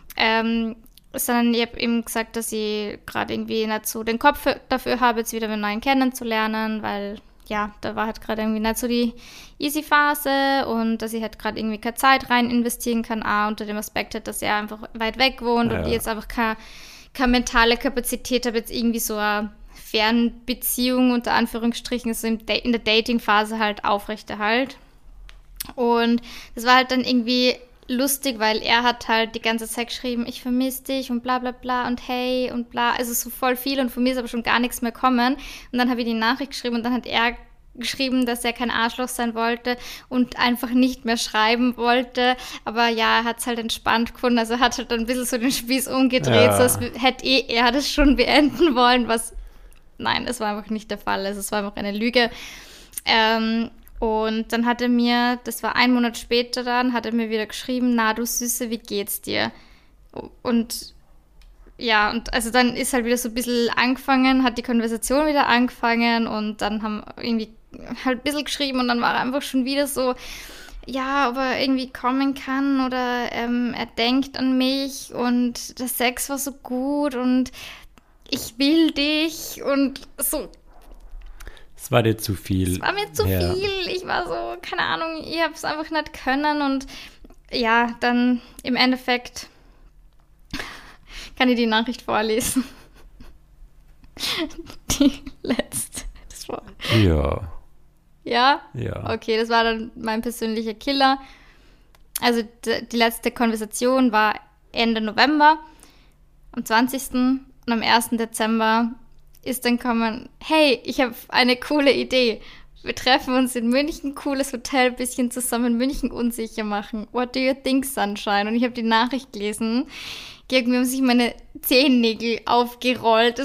sondern ich habe ihm gesagt, dass ich gerade irgendwie nicht so den Kopf dafür habe, jetzt wieder einen neuen kennenzulernen, weil ja, da war halt gerade irgendwie nicht so die easy Phase und dass ich halt gerade irgendwie keine Zeit rein investieren kann, auch unter dem Aspekt, halt, dass er einfach weit weg wohnt und ich jetzt einfach keine mentale Kapazität habe, jetzt irgendwie so eine Fernbeziehung unter Anführungsstrichen, so in der Dating-Phase halt aufrechterhalt. Und das war halt dann irgendwie lustig, weil er hat halt die ganze Zeit geschrieben, ich vermisse dich und bla bla bla und hey und bla, also so voll viel und von mir ist aber schon gar nichts mehr kommen. Und dann habe ich die Nachricht geschrieben und dann hat er geschrieben, dass er kein Arschloch sein wollte und einfach nicht mehr schreiben wollte, aber ja, er hat es halt entspannt gefunden, also er hat halt dann ein bisschen so den Spieß umgedreht, so als hätte er das schon beenden wollen, was, nein, es war einfach nicht der Fall, also es war einfach eine Lüge. Und dann hat er mir, das war 1 Monat später dann, hat er mir wieder geschrieben, na du Süße, wie geht's dir? Und ja, und also dann ist halt wieder so ein bisschen angefangen, hat die Konversation wieder angefangen und dann haben irgendwie halt ein bisschen geschrieben und dann war er einfach schon wieder so, ja, ob er irgendwie kommen kann oder er denkt an mich und der Sex war so gut und ich will dich und so. Es war dir zu viel. Es war mir zu viel. Ich war so, keine Ahnung, ich habe es einfach nicht können und ja, dann im Endeffekt kann ich die Nachricht vorlesen. Die letzte. Das war. Ja. Ja? Ja. Okay, das war dann mein persönlicher Killer. Also die letzte Konversation war Ende November, am 20. und am 1. Dezember ist dann gekommen, hey, ich habe eine coole Idee. Wir treffen uns in München, cooles Hotel, bisschen zusammen München unsicher machen. What do you think, Sunshine? Und ich habe die Nachricht gelesen. Irgendwie haben sich meine Zehennägel aufgerollt.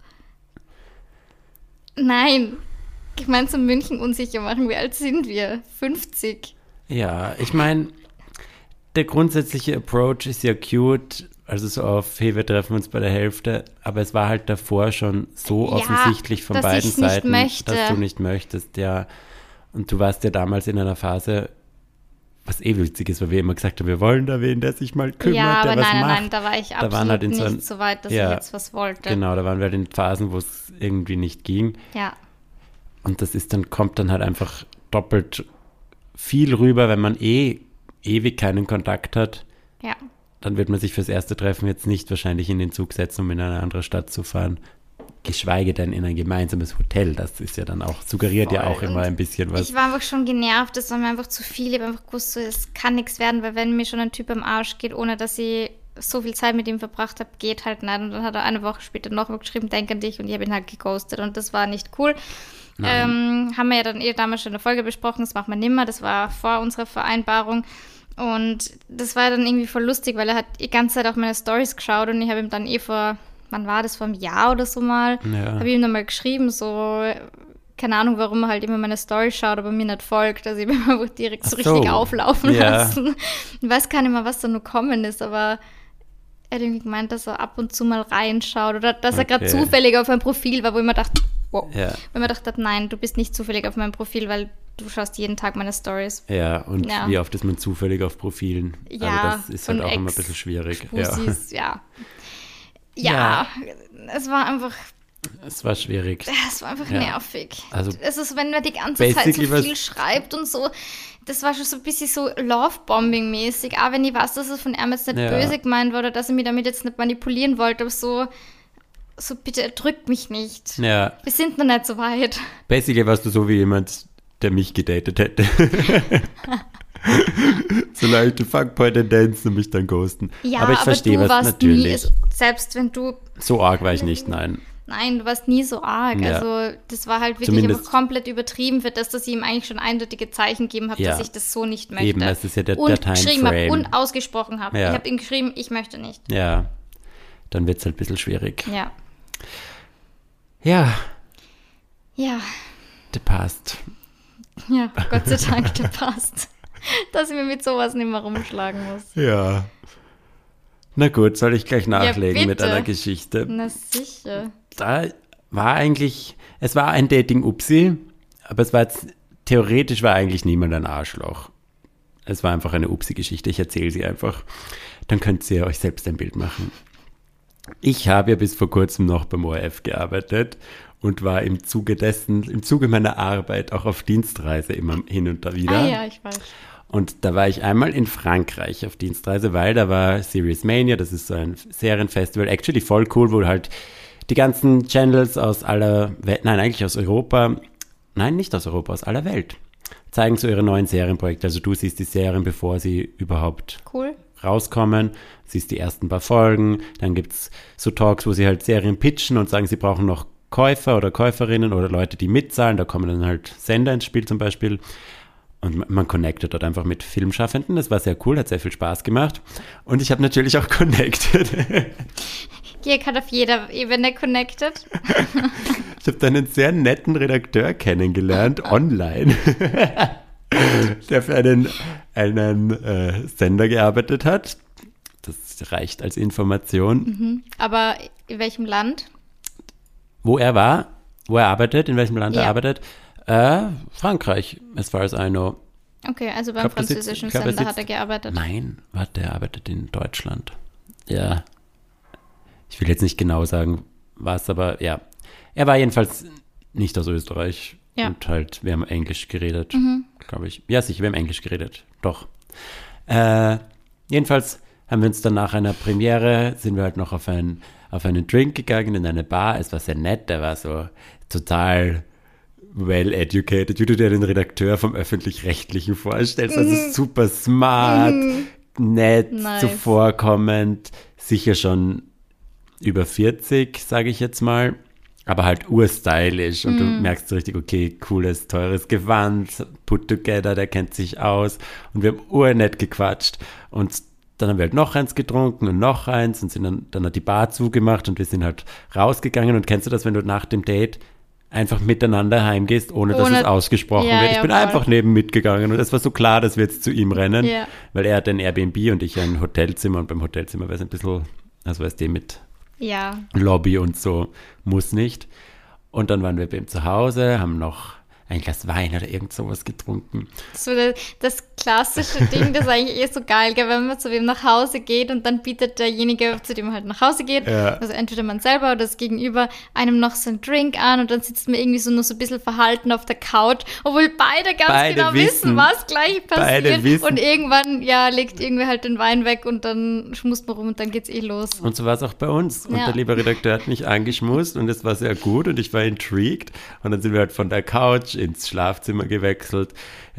Nein. Ich meine, zum München unsicher machen. Wie alt sind wir? 50. Ja, ich meine, der grundsätzliche Approach ist ja cute. Also so auf, hey, wir treffen uns bei der Hälfte. Aber es war halt davor schon so offensichtlich von beiden Seiten, dass du nicht möchtest. Ja. Und du warst ja damals in einer Phase, was witzig ist, weil wir immer gesagt haben, wir wollen da wen, der sich mal kümmert, ja, aber der was macht. Nein, da war ich absolut halt nicht so weit, dass ich jetzt was wollte. Genau, da waren wir halt in Phasen, wo es irgendwie nicht ging. Ja. Und das kommt dann halt einfach doppelt viel rüber, wenn man ewig keinen Kontakt hat. Ja. Dann wird man sich fürs erste Treffen jetzt nicht wahrscheinlich in den Zug setzen, um in eine andere Stadt zu fahren. Geschweige denn in ein gemeinsames Hotel. Das ist ja dann auch, suggeriert ja auch immer ein bisschen was. Ich war einfach schon genervt, das war mir einfach zu viel. Ich habe einfach gewusst, so, es kann nichts werden, weil wenn mir schon ein Typ am Arsch geht, ohne dass ich so viel Zeit mit ihm verbracht habe, geht halt nicht. Und dann hat er eine Woche später noch mal geschrieben, denk an dich, und ich habe ihn halt geghostet und das war nicht cool. Haben wir ja dann damals schon in der Folge besprochen, das machen wir nimmer, das war vor unserer Vereinbarung. Und das war dann irgendwie voll lustig, weil er hat die ganze Zeit auch meine Stories geschaut und ich habe ihm dann wann war das, vor einem Jahr oder so mal, habe ich ihm dann mal geschrieben, so, keine Ahnung, warum er halt immer meine Stories schaut, aber mir nicht folgt. Also ich habe ihn einfach direkt so richtig auflaufen lassen. Ich weiß gar nicht mehr, was da nur kommen ist, aber er hat irgendwie gemeint, dass er ab und zu mal reinschaut oder dass er gerade zufällig auf meinem Profil war, wo ich mir dachte, wo ich mir gedacht, nein, du bist nicht zufällig auf meinem Profil, weil du schaust jeden Tag meine Stories. Ja, und wie oft ist man zufällig auf Profilen? Ja, also das ist halt auch immer ein bisschen schwierig. Ja, es war einfach... Es war schwierig. Es war einfach nervig. Also es ist, wenn man die ganze Zeit so viel schreibt und so, das war schon so ein bisschen so Love-Bombing-mäßig. Auch wenn ich weiß, dass es von ihm jetzt nicht böse gemeint war oder dass er mich damit jetzt nicht manipulieren wollte, aber so bitte erdrückt mich nicht. Ja. Wir sind noch nicht so weit. Basically warst du so wie jemand, der mich gedatet hätte. So leichte Fuckboy-Tendenzen und mich dann ghosten. Ja, aber ich verstehe was natürlich. Selbst wenn du... So arg war ich nicht, nein. Nein, du warst nie so arg. Ja. Also das war halt wirklich einfach komplett übertrieben für das, dass ich ihm eigentlich schon eindeutige Zeichen gegeben habe, dass ich das so nicht möchte. Eben, das ist ja der Timeframe. Geschrieben habe und ausgesprochen habe. Ja. Ich habe ihm geschrieben, ich möchte nicht. Ja, dann wird es halt ein bisschen schwierig. Ja. Ja. Ja. Der passt. Ja, Gott sei Dank, der passt. Dass ich mir mit sowas nicht mehr rumschlagen muss. Ja. Na gut, soll ich gleich nachlegen mit einer Geschichte? Na sicher. Da war es war ein Dating-Upsi, aber theoretisch war eigentlich niemand ein Arschloch. Es war einfach eine Upsi-Geschichte, ich erzähle sie einfach. Dann könnt ihr euch selbst ein Bild machen. Ich habe ja bis vor kurzem noch beim ORF gearbeitet und war im Zuge meiner Arbeit auch auf Dienstreise immer hin und da wieder. Ah ja, ich weiß. Und da war ich einmal in Frankreich auf Dienstreise, weil da war Serious Mania, das ist so ein Serienfestival, actually voll cool, wo halt die ganzen Channels aus aller Welt, nein, eigentlich aus Europa, nein, nicht aus Europa, aus aller Welt, zeigen so ihre neuen Serienprojekte. Also du siehst die Serien, bevor sie überhaupt rauskommen, siehst die ersten paar Folgen, dann gibt's so Talks, wo sie halt Serien pitchen und sagen, sie brauchen noch Käufer oder Käuferinnen oder Leute, die mitzahlen, da kommen dann halt Sender ins Spiel zum Beispiel. Und man connectet dort einfach mit Filmschaffenden. Das war sehr cool, hat sehr viel Spaß gemacht. Und ich habe natürlich auch connected. Georg hat auf jeder Ebene connected. Ich habe da einen sehr netten Redakteur kennengelernt, online, der für einen Sender gearbeitet hat. Das reicht als Information. Aber in welchem Land? Wo er war, wo er arbeitet, in welchem Land er Ja. arbeitet? Frankreich, as far as I know. Okay, also beim glaub, das französischen sitzt- ich glaub, er Sender hat sitzt- er gearbeitet. Nein, warte, er arbeitet in Deutschland. Ja. Ich will jetzt nicht genau sagen, was, aber ja. Er war jedenfalls nicht aus Österreich. Ja. Und halt, wir haben Englisch geredet, glaube ich. Ja, sicher, wir haben Englisch geredet. Doch. Jedenfalls haben wir uns dann nach einer Premiere, sind wir halt noch auf einen Drink gegangen in eine Bar. Es war sehr nett, der war so total well educated, wie du dir den Redakteur vom Öffentlich-Rechtlichen vorstellst. Also super smart, nett, Nice. zuvorkommend, sicher schon über 40, sage ich jetzt mal, aber halt urstylisch und du merkst so richtig, okay, cooles, teures Gewand, put together, der kennt sich aus und wir haben urnett gequatscht und dann haben wir halt noch eins getrunken und noch eins und sind dann hat die Bar zugemacht und wir sind halt rausgegangen und kennst du das, wenn du nach dem Date einfach miteinander heimgehst, ohne dass es ausgesprochen Ja, wird. Ich ja, bin voll. einfach neben mitgegangen und es war so klar, dass wir jetzt zu ihm rennen, Ja. weil er hat ein Airbnb und ich ein Hotelzimmer und beim Hotelzimmer wäre es ein bisschen, also weißt du, mit Ja. Lobby und so, muss nicht. Und dann waren wir bei ihm zu Hause, haben noch ein Glas Wein oder irgend sowas getrunken. So das klassische Ding, das ist eigentlich so geil, gell, wenn man zu wem nach Hause geht und dann bietet derjenige, zu dem man halt nach Hause geht, Ja. also entweder man selber oder das Gegenüber, einem noch so einen Drink an und dann sitzt man irgendwie so nur so ein bisschen verhalten auf der Couch, obwohl beide ganz genau wissen, was gleich Beide passiert. wissen. Und irgendwann, ja, legt irgendwer halt den Wein weg und dann schmust man rum und dann geht's los. Und so war es auch bei uns. Und Ja. der liebe Redakteur hat mich angeschmust und es war sehr gut und ich war intrigued. Und dann sind wir halt von der Couch ins Schlafzimmer gewechselt.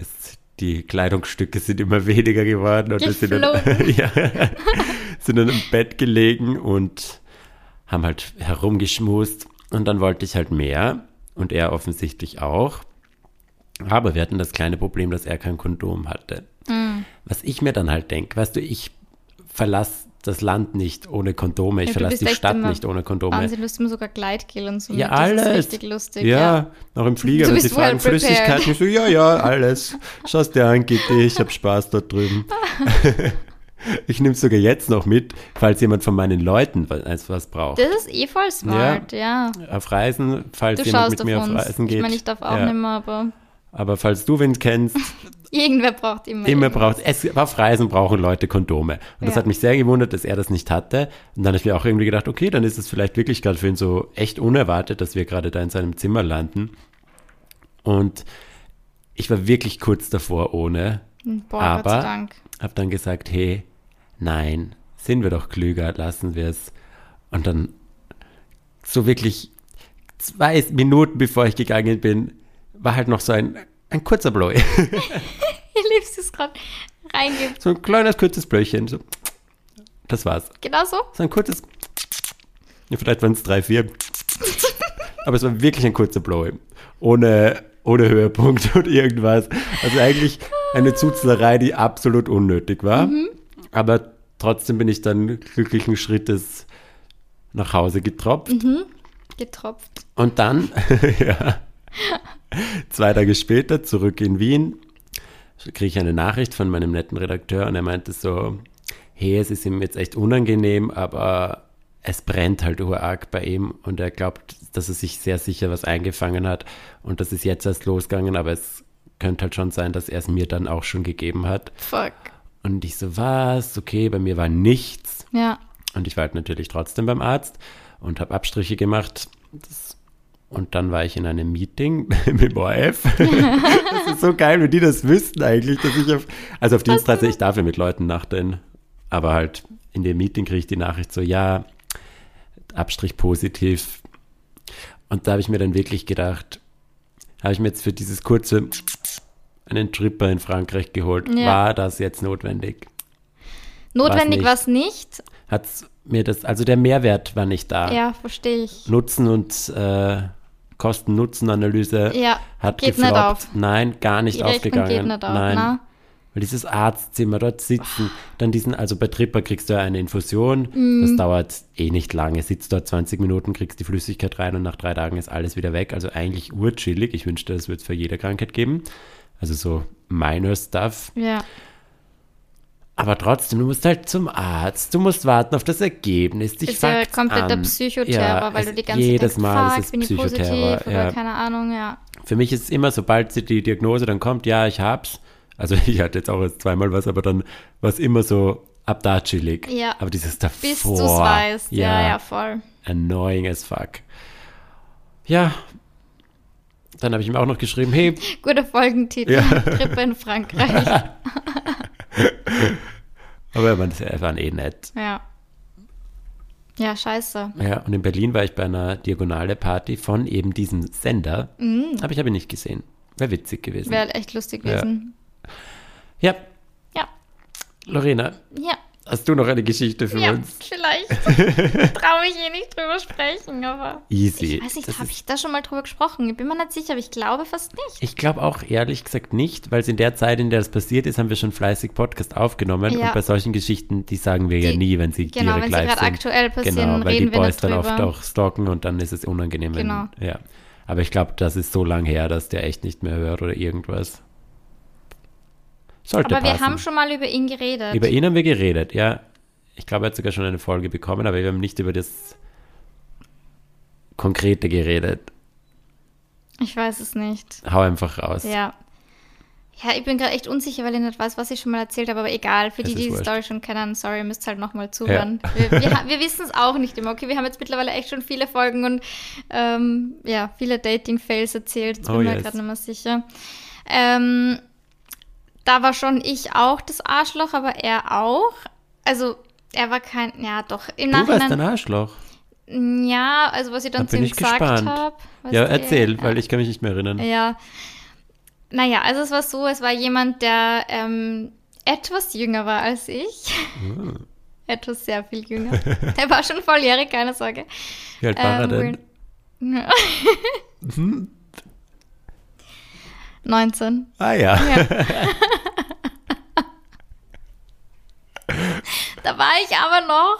Die Kleidungsstücke sind immer weniger geworden und wir sind dann, ja, sind dann im Bett gelegen und haben halt herumgeschmust. Und dann wollte ich halt mehr und er offensichtlich auch. Aber wir hatten das kleine Problem, dass er kein Kondom hatte. Was ich mir dann halt denke, weißt du, ich verlasse das Land nicht ohne Kondome, ich Ja, du verlasse bist die echt Stadt immer nicht ohne Kondome. Wahnsinn, du hast immer sogar Gleitgel und so. Ja, mit. Das ist alles. richtig lustig. Ja, auch im Flieger, Du wenn bist sie fragen, well prepared. Flüssigkeiten, ich so, ja, alles. Schau's dir an, Gitti, ich hab Spaß dort drüben. Ich nehme es sogar jetzt noch mit, falls jemand von meinen Leuten was braucht. Das ist eh voll smart, ja. Auf Reisen, falls Du jemand schaust mit auf mir auf uns. Reisen geht. Ich meine, ich darf auch Ja. nicht mehr, aber Aber falls du wen kennst, irgendwer braucht immer immer auf Reisen brauchen Leute Kondome. Und das Ja. hat mich sehr gewundert, dass er das nicht hatte. Und dann habe ich mir auch irgendwie gedacht, okay, dann ist es vielleicht wirklich gerade für ihn so echt unerwartet, dass wir gerade da in seinem Zimmer landen. Und ich war wirklich kurz davor ohne. Boah, Gott sei aber Dank. habe dann gesagt, hey, nein, sind wir doch klüger, lassen wir es. Und dann so wirklich 2 Minuten bevor ich gegangen bin, war halt noch so ein kurzer Bläu. Ich liebst es gerade reingibt. So ein kleines, kurzes Blöchchen. So. Das war's. Genau so? So ein kurzes, ja, vielleicht waren es 3, 4. Aber es war wirklich ein kurzer Blow. Ohne Höhepunkt und irgendwas. Also eigentlich eine Zuzlerei, die absolut unnötig war. Aber trotzdem bin ich dann glücklichen Schrittes nach Hause getropft. Getropft. Und dann, ja, 2 Tage später, zurück in Wien, kriege ich eine Nachricht von meinem netten Redakteur und er meinte so, hey, es ist ihm jetzt echt unangenehm, aber es brennt halt urarg bei ihm und er glaubt, dass er sich sehr sicher was eingefangen hat und das ist jetzt erst losgegangen, aber es könnte halt schon sein, dass er es mir dann auch schon gegeben hat. Fuck. Und ich so, was? Okay, bei mir war nichts. Ja. Und ich war halt natürlich trotzdem beim Arzt und habe Abstriche gemacht. Und dann war ich in einem Meeting mit dem ORF. Das ist so geil, wenn die das wüssten eigentlich, dass ich auf Dienstreise, ich darf ja mit Leuten nachdenken, aber halt in dem Meeting kriege ich die Nachricht so, ja, Abstrich positiv. Und da habe ich mir dann wirklich gedacht, habe ich mir jetzt für dieses kurze einen Tripper in Frankreich geholt. Ja. War das jetzt notwendig? Notwendig war es nicht. Hat's mir das, also der Mehrwert war nicht da. Ja, verstehe ich. Nutzen und Kosten-Nutzen-Analyse Ja, hat geht gefloppt. nicht auf. Nein, gar nicht Die Rechnung aufgegangen. geht nicht auf, Nein. na? Weil dieses Arztzimmer, dort sitzen, dann also bei Tripper kriegst du ja eine Infusion, Mhm. das dauert eh nicht lange, sitzt dort 20 Minuten, kriegst die Flüssigkeit rein und nach 3 Tagen ist alles wieder weg, also eigentlich urchillig, ich wünschte, es würde es für jede Krankheit geben, also so minor stuff. Ja. Aber trotzdem, du musst halt zum Arzt, du musst warten auf das Ergebnis, dich Ist ja fuckt's kompletter an. Psychoterror, weil du die ganze Zeit jedes denkst, Mal fuck, ist es bin ich Psychoterror. positiv oder keine Ahnung, ja. Für mich ist es immer, sobald die Diagnose dann kommt, ja, ich hab's. Also ich hatte jetzt auch erst zweimal was, aber dann war es immer so ab da chillig. Ja. Aber dieses davor. Bis du es weißt, ja, voll. Annoying as fuck. Ja, dann habe ich ihm auch noch geschrieben, hey. Guter Folgentitel, Grippe in Frankreich. Aber er war eh nett. Ja. Ja, scheiße. Ja, und in Berlin war ich bei einer Diagonale-Party von eben diesem Sender. Aber ich habe ihn nicht gesehen. Wäre witzig gewesen. Wäre echt lustig gewesen. Ja. Ja. Lorena, Ja. hast du noch eine Geschichte für Ja, uns? vielleicht. Traue ich nicht drüber sprechen, aber. Easy. Ich weiß nicht, habe ich da schon mal drüber gesprochen? Ich bin mir nicht sicher, aber ich glaube fast nicht. Ich glaube auch ehrlich gesagt nicht, weil es in der Zeit, in der das passiert ist, haben wir schon fleißig Podcast aufgenommen. Ja. Und bei solchen Geschichten, die sagen wir ja nie, wenn sie Genau, direkt wenn sie live gerade sind. aktuell passieren, Genau, weil reden die wir Boys nicht dann drüber. oft auch stalken und dann ist es unangenehm. Genau. Ja. Aber ich glaube, das ist so lang her, dass der echt nicht mehr hört oder irgendwas. Sollte Aber wir passen. haben schon mal über ihn geredet. Über ihn haben wir geredet, ja. Ich glaube, er hat sogar schon eine Folge bekommen, aber wir haben nicht über das Konkrete geredet. Ich weiß es nicht. Hau einfach raus. Ja. Ja, ich bin gerade echt unsicher, weil ich nicht weiß, was ich schon mal erzählt habe, aber egal. Für die, ist die die wurscht. Story schon kennen, sorry, ihr müsst halt nochmal zuhören. Wir wissen es auch nicht immer, okay? Wir haben jetzt mittlerweile echt schon viele Folgen und viele Dating-Fails erzählt. Jetzt bin ich mir gerade nicht mehr sicher. Da war schon ich auch das Arschloch, aber er auch. Also, er war kein, ja doch, im Du warst Nachhinein. ein Arschloch. Ja, also was ich dann Da zu bin ihm ich gesagt gespannt. habe. Ja, erzähl, weil ich kann mich nicht mehr erinnern. Ja. Naja, also es war so, es war jemand, der etwas jünger war als ich. Etwas sehr viel jünger. Der war schon volljährig, keine Sorge. Wie alt war er denn? 19. Ah ja. Da war ich aber noch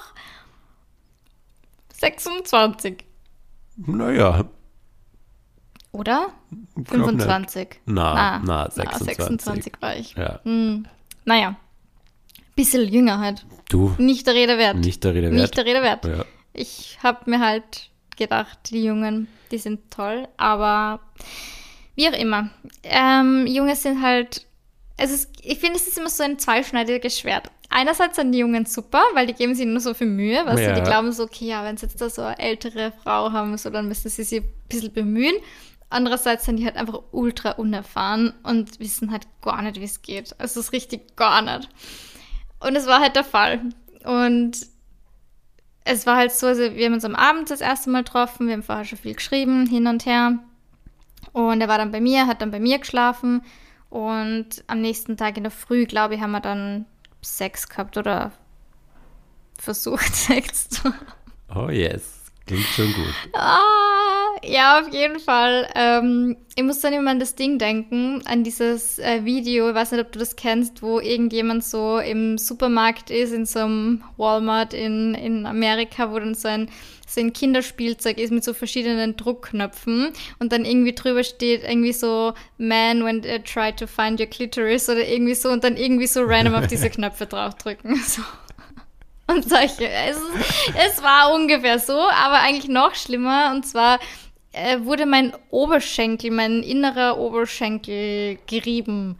26. Naja. Oder? glaub 25. nicht. Na, 26. 26 war ich. Ja. Naja. Bisschen jünger halt. Du, Nicht der Rede wert. nicht der Rede wert. Nicht der Rede wert. Ja. Ich habe mir halt gedacht, die Jungen, die sind toll, aber wie auch immer. Junge sind halt, ich finde, es ist immer so ein zweischneidiges Schwert. Einerseits sind die Jungen super, weil die geben sich nur so viel Mühe, weißt du, die glauben so, okay, ja, wenn sie jetzt da so eine ältere Frau haben, so, dann müssen sie sich ein bisschen bemühen. Andererseits sind die halt einfach ultra unerfahren und wissen halt gar nicht, wie es geht. Also es ist richtig gar nicht. Und es war halt der Fall. Und es war halt so, also wir haben uns am Abend das erste Mal getroffen, wir haben vorher schon viel geschrieben, hin und her. Und er war dann bei mir, hat dann bei mir geschlafen. Und am nächsten Tag in der Früh, glaube ich, haben wir dann Sex gehabt oder versucht, Sex zu haben. Oh yes, klingt schon gut. Ja, auf jeden Fall. Ich muss dann immer an das Ding denken, an dieses Video, ich weiß nicht, ob du das kennst, wo irgendjemand so im Supermarkt ist, in so einem Walmart in Amerika, wo dann so ein Kinderspielzeug ist mit so verschiedenen Druckknöpfen und dann irgendwie drüber steht irgendwie so Man when they try to find your clitoris oder irgendwie so und dann irgendwie so random auf diese Knöpfe draufdrücken. So. Und solche. Es war ungefähr so, aber eigentlich noch schlimmer. Und zwar wurde mein innerer Oberschenkel gerieben.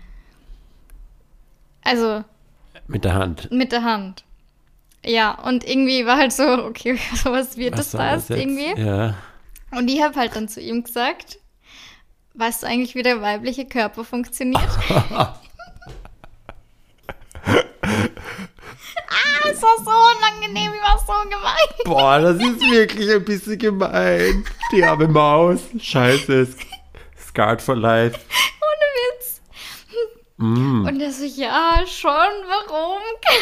Also. Mit der Hand. Mit der Hand. Ja, und irgendwie war halt so, okay, sowas wird das passt irgendwie. Ja. Und ich habe halt dann zu ihm gesagt, weißt du eigentlich, wie der weibliche Körper funktioniert? Es war so unangenehm, ich war so gemein. Boah, das ist wirklich ein bisschen gemein. Die arme Maus. Scheiße. Scarred for life. Ohne Witz. Und er so, ja, schon, warum?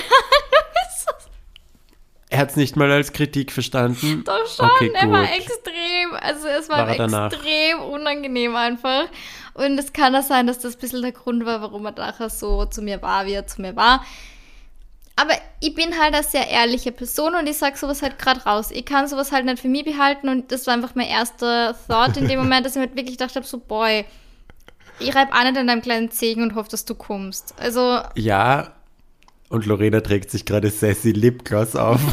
Er hat es nicht mal als Kritik verstanden. Doch schon, okay, er war gut. extrem, also es war er danach? extrem unangenehm einfach. Und es kann auch sein, dass das ein bisschen der Grund war, warum er nachher so zu mir war, wie er zu mir war. Aber ich bin halt eine sehr ehrliche Person und ich sage sowas halt gerade raus. Ich kann sowas halt nicht für mich behalten und das war einfach mein erster Thought in dem Moment, dass ich mir halt wirklich gedacht habe, so boy, ich reibe auch nicht an deinem kleinen Zehen und hoffe, dass du kommst. Also ja, Und Lorena trägt sich gerade Sassy Lipgloss auf.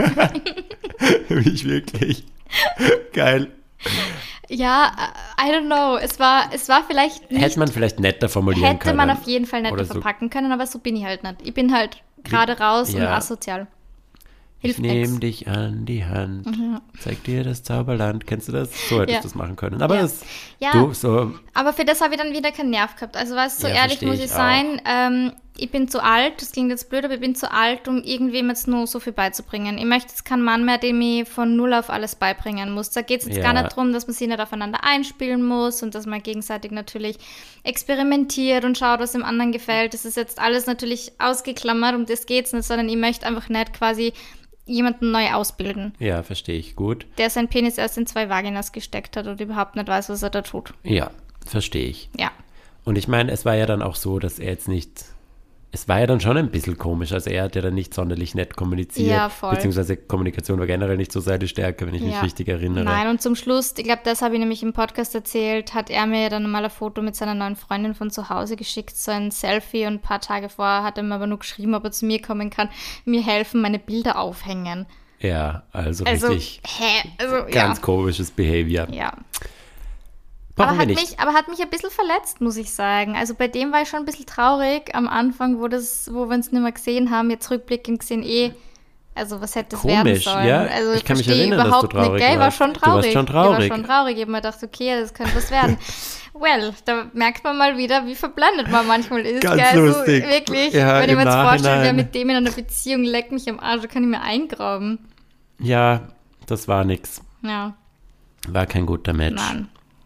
Mich wirklich. Geil. Ja, I don't know. Es war vielleicht nicht... Hätte man vielleicht netter formulieren können. Hätte man auf jeden Fall netter Oder so. verpacken können, aber so bin ich halt nicht. Ich bin halt gerade raus und Ja. asozial. Ich Hilft nix. nehme dich an die Hand, zeig dir das Zauberland. Kennst du das? So hättest Ja. du das machen können. Aber Ja. das, Ja. du, so, Aber für das habe ich dann wieder keinen Nerv gehabt. Also weißt du, so Ja, ehrlich versteh muss ich ich sein, ich bin zu alt, das klingt jetzt blöd, aber ich bin zu alt, um irgendwem jetzt nur so viel beizubringen. Ich möchte jetzt keinen Mann mehr, dem ich von null auf alles beibringen muss. Da geht es jetzt Ja. gar nicht darum, dass man sich nicht aufeinander einspielen muss und dass man gegenseitig natürlich experimentiert und schaut, was dem anderen gefällt. Das ist jetzt alles natürlich ausgeklammert, um das geht es nicht, sondern ich möchte einfach nicht quasi jemanden neu ausbilden, ja, verstehe ich gut. der seinen Penis erst in 2 Vaginas gesteckt hat und überhaupt nicht weiß, was er da tut. Ja, verstehe ich. Ja. Und ich meine, es war ja dann auch so, dass er jetzt nicht, es war ja dann schon ein bisschen komisch, also er hat ja dann nicht sonderlich nett kommuniziert, Ja, voll. beziehungsweise Kommunikation war generell nicht so seine Stärke, wenn ich mich richtig erinnere. Nein, und zum Schluss, ich glaube, das habe ich nämlich im Podcast erzählt, hat er mir ja dann mal ein Foto mit seiner neuen Freundin von zu Hause geschickt, so ein Selfie, und ein paar Tage vorher hat er mir aber nur geschrieben, ob er zu mir kommen kann, mir helfen, meine Bilder aufhängen. Ja, also Also, richtig Also, ganz komisches Behavior. ja. Brauchen Aber wir hat, nicht. hat mich ein bisschen verletzt, muss ich sagen. Also bei dem war ich schon ein bisschen traurig am Anfang, wo wir uns nicht mehr gesehen haben, jetzt rückblickend gesehen, also was hätte das werden Komisch, sollen? ja. Also Ich kann mich verstehe erinnern, dass du überhaupt traurig nicht, gell? Ich war warst. schon Du warst traurig. schon traurig. Ich war schon traurig. Ich habe mir gedacht, okay, das könnte was werden. Well, da merkt man mal wieder, wie verblendet man manchmal ist. Ganz gell? lustig. Also wirklich, Ja, wenn ich im mir jetzt vorstelle, wer Nachhinein. mit dem in einer Beziehung leckt mich am Arsch, da kann ich mir eingraben. Ja, das war nix. Ja, War kein guter Match. Mann.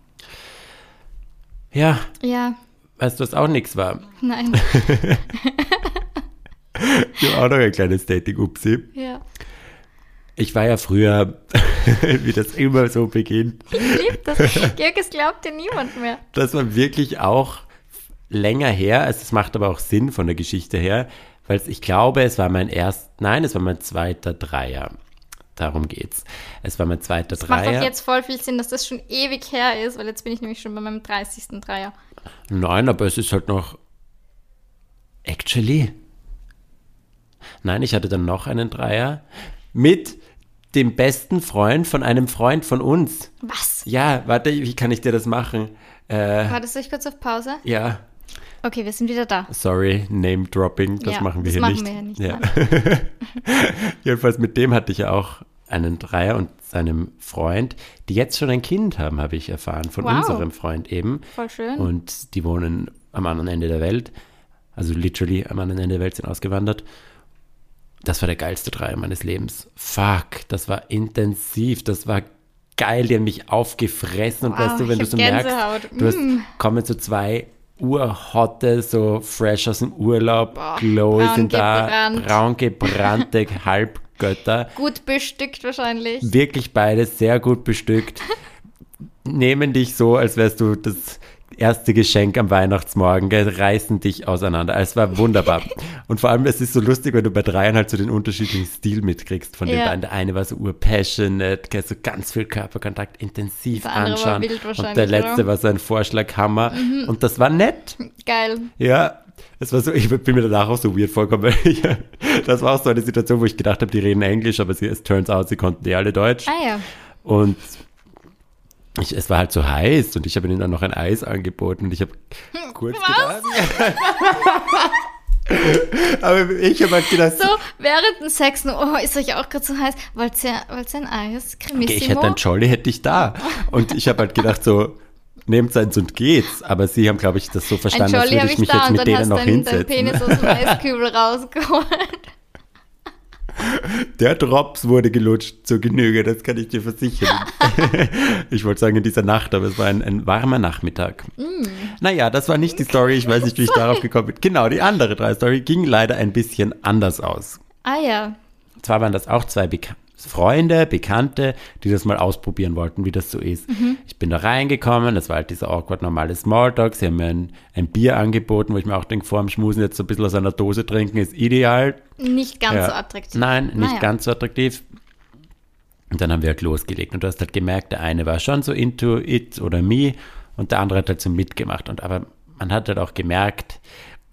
Ja, Ja, weißt du, was auch nix war? nein. Ich habe auch noch ein kleines Dating-Upsi. Ja. Ich war ja früher, wie das immer so beginnt, Ich liebe das. Georg, es glaubt dir niemand mehr. das war wirklich auch länger her, also es macht aber auch Sinn von der Geschichte her, weil ich glaube, es war mein zweiter Dreier. Darum geht's. Es war mein zweiter Das macht Dreier. auch jetzt voll viel Sinn, dass das schon ewig her ist, weil jetzt bin ich nämlich schon bei meinem 30. Dreier. Nein, aber es ist halt noch. Actually. Nein, ich hatte dann noch einen Dreier mit dem besten Freund von einem Freund von uns. Was? Ja, warte, wie kann ich dir das machen? Wartest du kurz auf Pause? Ja, Okay, wir sind wieder da. sorry, Name Dropping, das Ja, machen wir das hier machen nicht. wir hier nicht, Ja. Jedenfalls mit dem hatte ich ja auch einen Dreier und seinem Freund, die jetzt schon ein Kind haben, habe ich erfahren, von Wow. unserem Freund eben. Voll schön. Und die wohnen am anderen Ende der Welt. Also literally am anderen Ende der Welt, sind ausgewandert. Das war der geilste Dreier meines Lebens. Fuck, das war intensiv, das war geil, die haben mich aufgefressen. Und Wow, weißt du, wenn ich du so hab merkst, Gänsehaut. du hast, kommen so zwei urhotte, so fresh aus dem Urlaub, Boah, glowy braun sind da, gebrannt. braun gebrannte Halbgötter. Gut bestückt wahrscheinlich. Wirklich beides sehr gut bestückt. Nehmen dich so, als wärst du das erste Geschenk am Weihnachtsmorgen, gell, reißen dich auseinander. Es war wunderbar. Und vor allem, es ist so lustig, wenn du bei Dreiern halt so den unterschiedlichen Stil mitkriegst von den Ja. beiden. Der eine war so urpassionate, gell, so ganz viel Körperkontakt, intensiv Der andere war anschauen. wild Und wahrscheinlich, der letzte oder? war so ein Vorschlaghammer. Und das war nett. Geil. Ja, es war so, ich bin mir danach auch so weird vorgekommen, weil das war auch so eine Situation, wo ich gedacht habe, die reden Englisch, aber es turns out, sie konnten alle Deutsch. Ah ja. Und es war halt so heiß und ich habe ihnen dann noch ein Eis angeboten und ich habe kurz gedacht. Aber ich habe halt gedacht, So, während dem Sex nur, oh, ist euch auch gerade so heiß? Wollt ihr ein Eis? okay, Cremissimo? ich hätte einen Jolly, hätte ich da. Und ich habe halt gedacht so, nehmt eins und geht's. Aber sie haben, glaube ich, das so ein verstanden, als Jolly würde habe ich ich mich da jetzt und mit dann denen hast noch du deinen hinsetzen. Penis aus dem Eiskübel rausgeholt. Der Drops wurde gelutscht zur Genüge, das kann ich dir versichern. Ich wollte sagen in dieser Nacht, aber es war ein warmer Nachmittag. Naja, das war nicht die Story, ich weiß nicht, wie ich darauf gekommen bin. Genau, die andere Story ging leider ein bisschen anders aus. Ah ja. Zwar waren das auch zwei Freunde, Bekannte, die das mal ausprobieren wollten, wie das so ist. Ich bin da reingekommen, das war halt dieser awkward normale Smalltalk. Sie haben mir ein Bier angeboten, wo ich mir auch denke, vor dem Schmusen jetzt so ein bisschen aus einer Dose trinken ist ideal. Nicht ganz Ja. so attraktiv. Nein, nicht Naja. ganz so attraktiv. Und dann haben wir halt losgelegt und du hast halt gemerkt, der eine war schon so into it oder me und der andere hat halt so mitgemacht. Aber man hat halt auch gemerkt,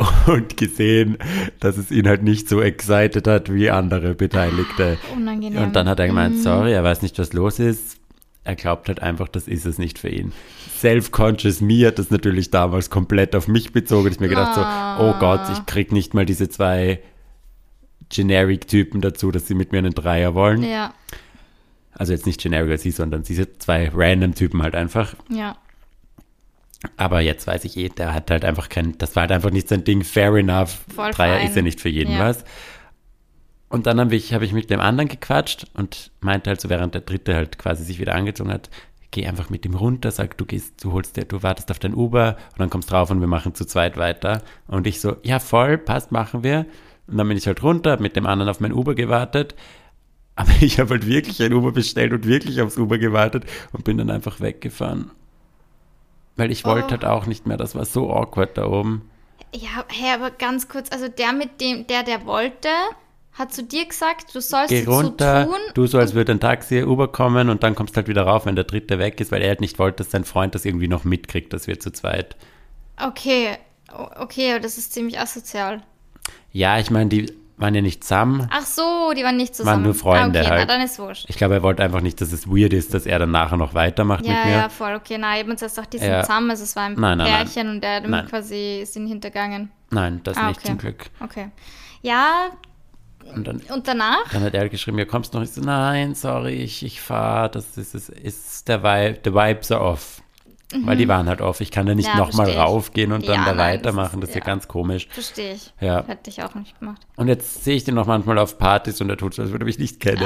und gesehen, dass es ihn halt nicht so excited hat wie andere Beteiligte. Unangenehm. Und dann hat er gemeint, sorry, er weiß nicht, was los ist. Er glaubt halt einfach, das ist es nicht für ihn. Self-conscious me hat das natürlich damals komplett auf mich bezogen. Ich mir gedacht so, oh Gott, ich krieg nicht mal diese 2 Generic-Typen dazu, dass sie mit mir einen Dreier wollen. Ja. Also jetzt nicht Generic als sie, sondern diese 2 Random-Typen halt einfach. Ja. Aber jetzt weiß ich der hat halt einfach das war halt einfach nicht sein Ding, fair enough. Voll Dreier fein. ist ja nicht für jeden was. Und dann habe ich mit dem anderen gequatscht und meinte halt so, während der Dritte halt quasi sich wieder angezogen hat, geh einfach mit ihm runter, sag, du wartest auf dein Uber und dann kommst drauf und wir machen zu zweit weiter. Und ich so, ja voll, passt, machen wir. Und dann bin ich halt runter, hab mit dem anderen auf mein Uber gewartet. Aber ich habe halt wirklich ein Uber bestellt und wirklich aufs Uber gewartet und bin dann einfach weggefahren. Weil ich wollte halt auch nicht mehr, das war so awkward da oben. Ja, hey, aber ganz kurz, also der mit dem, der wollte, hat zu dir gesagt, du sollst Geh es runter, so tun. du so, als würde ein Taxi Uber kommen und dann kommst halt wieder rauf, wenn der Dritte weg ist, weil er halt nicht wollte, dass sein Freund das irgendwie noch mitkriegt, dass wir zu zweit. Okay, aber das ist ziemlich asozial. Ja, ich meine, die waren ja nicht zusammen. Ach so, die waren nicht zusammen. Waren nur Freunde okay, halt. Na, dann ist wurscht. Ich glaube, er wollte einfach nicht, dass es weird ist, dass er dann nachher noch weitermacht mit mir. Ja, voll, okay. Na, eben jetzt auch die sind zusammen, also es war ein Pärchen und der hat quasi sind hintergangen. Nein, das nicht okay. zum Glück. Okay. Ja, und danach? Dann hat er geschrieben, ja, kommst du noch? Ich so, nein, sorry, ich fahre, das ist der Vibe, the vibes are off. Weil die waren halt off. Ich kann da nicht nochmal raufgehen und dann da weitermachen. Das ist ja ganz komisch. Verstehe ich. Ja. Hätte ich auch nicht gemacht. Und jetzt sehe ich den noch manchmal auf Partys und er tut so, als würde er mich nicht kennen.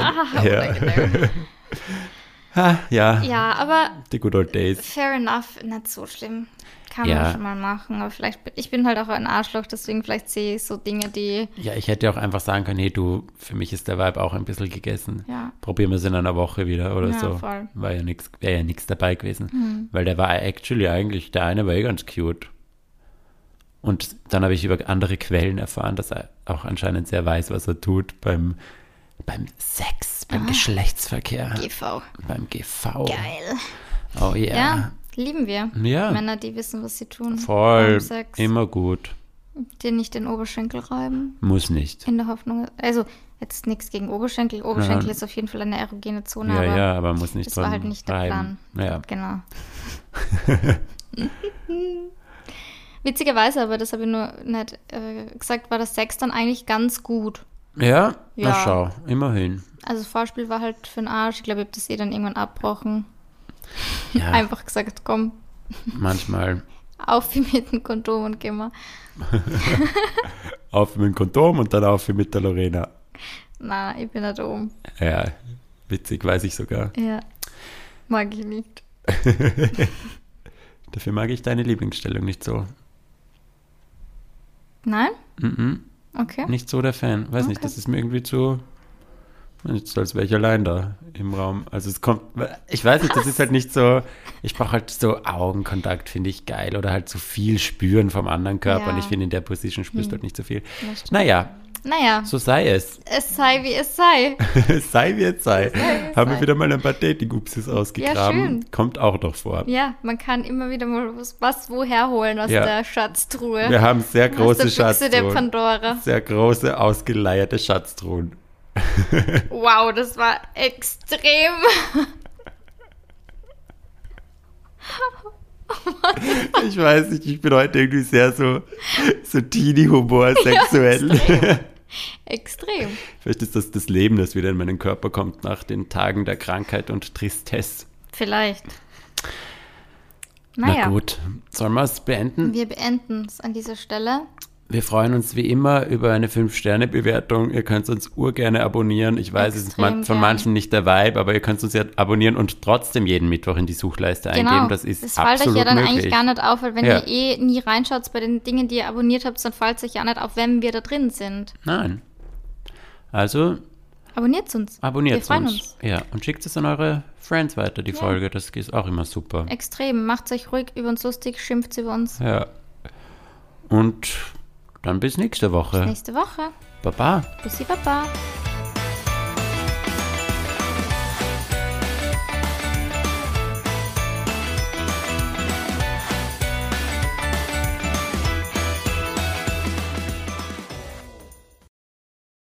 Ja, aber the good old days. Fair enough, nicht so schlimm. Kann man schon mal machen. Aber ich bin halt auch ein Arschloch, deswegen vielleicht sehe ich so Dinge, die... Ja, ich hätte auch einfach sagen können, hey du, für mich ist der Vibe auch ein bisschen gegessen. Ja. Probieren wir es in einer Woche wieder oder so. Voll. Wäre ja nichts dabei gewesen. Weil der war der eine war ganz cute. Und dann habe ich über andere Quellen erfahren, dass er auch anscheinend sehr weiß, was er tut beim Sex, beim Geschlechtsverkehr. GV. Beim GV. Geil. Oh yeah. Ja, lieben wir. Ja. Männer, die wissen, was sie tun. Voll. Beim Sex. Immer gut. Die nicht den Oberschenkel reiben. Muss nicht. In der Hoffnung, also jetzt nichts gegen Oberschenkel. Oberschenkel ist auf jeden Fall eine erogene Zone. Aber muss nicht. Das war halt nicht der Plan. Ja. Genau. Witzigerweise, aber das habe ich nur nicht gesagt, war das Sex dann eigentlich ganz gut. Ja, na schau, immerhin. Also das Vorspiel war halt für den Arsch. Ich glaube, ich habe das dann irgendwann abbrochen. Ja. Einfach gesagt, komm. Manchmal. Auf wie mit dem Kondom und gehen wir. Auf mit dem Kondom und dann auf wie mit der Lorena. Nein, ich bin nicht oben. Ja, witzig, weiß ich sogar. Ja, mag ich nicht. Dafür mag ich deine Lieblingsstellung nicht so. Nein? Mhm. Okay. Nicht so der Fan. Weiß nicht, das ist mir irgendwie zu... Nicht so, als wäre ich allein da im Raum. Also es kommt... Ich weiß nicht, das ist halt nicht so... Ich brauche halt so Augenkontakt, finde ich geil. Oder halt so viel spüren vom anderen Körper. Ja. Und ich finde, in der Position spürst du halt nicht so viel. Naja, so sei es. Es sei, wie es sei. Es sei, wie es sei. Haben wir wieder mal ein paar Dating-Upsis ausgegraben. Ja, schön. Kommt auch noch vor. Ja, man kann immer wieder mal was woher holen aus der Schatztruhe. Wir haben sehr große aus der Büchse der Schatztruhen. Pandora. Sehr große, ausgeleierte Schatztruhen. Wow, das war extrem. Ich weiß nicht, ich bin heute irgendwie sehr so Teenie-Humor sexuell. Extrem. Vielleicht ist das Leben, das wieder in meinen Körper kommt nach den Tagen der Krankheit und Tristesse. Vielleicht. Na gut, sollen wir es beenden? Wir beenden es an dieser Stelle. Wir freuen uns wie immer über eine 5-Sterne-Bewertung. Ihr könnt uns urgerne abonnieren. Ich weiß, es ist von manchen nicht der Vibe, aber ihr könnt uns ja abonnieren und trotzdem jeden Mittwoch in die Suchleiste eingeben. Das ist absolut möglich. Das fällt euch ja dann eigentlich gar nicht auf, weil wenn ihr nie reinschaut bei den Dingen, die ihr abonniert habt, dann fällt es euch ja nicht auf, wenn wir da drin sind. Nein. Also... Abonniert uns. Wir freuen uns. Ja, und schickt es an eure Friends weiter, die Folge. Das ist auch immer super. Extrem. Macht euch ruhig über uns lustig, schimpft über uns. Ja. Und dann bis nächste Woche. Bis nächste Woche. Baba. Bussi, Baba.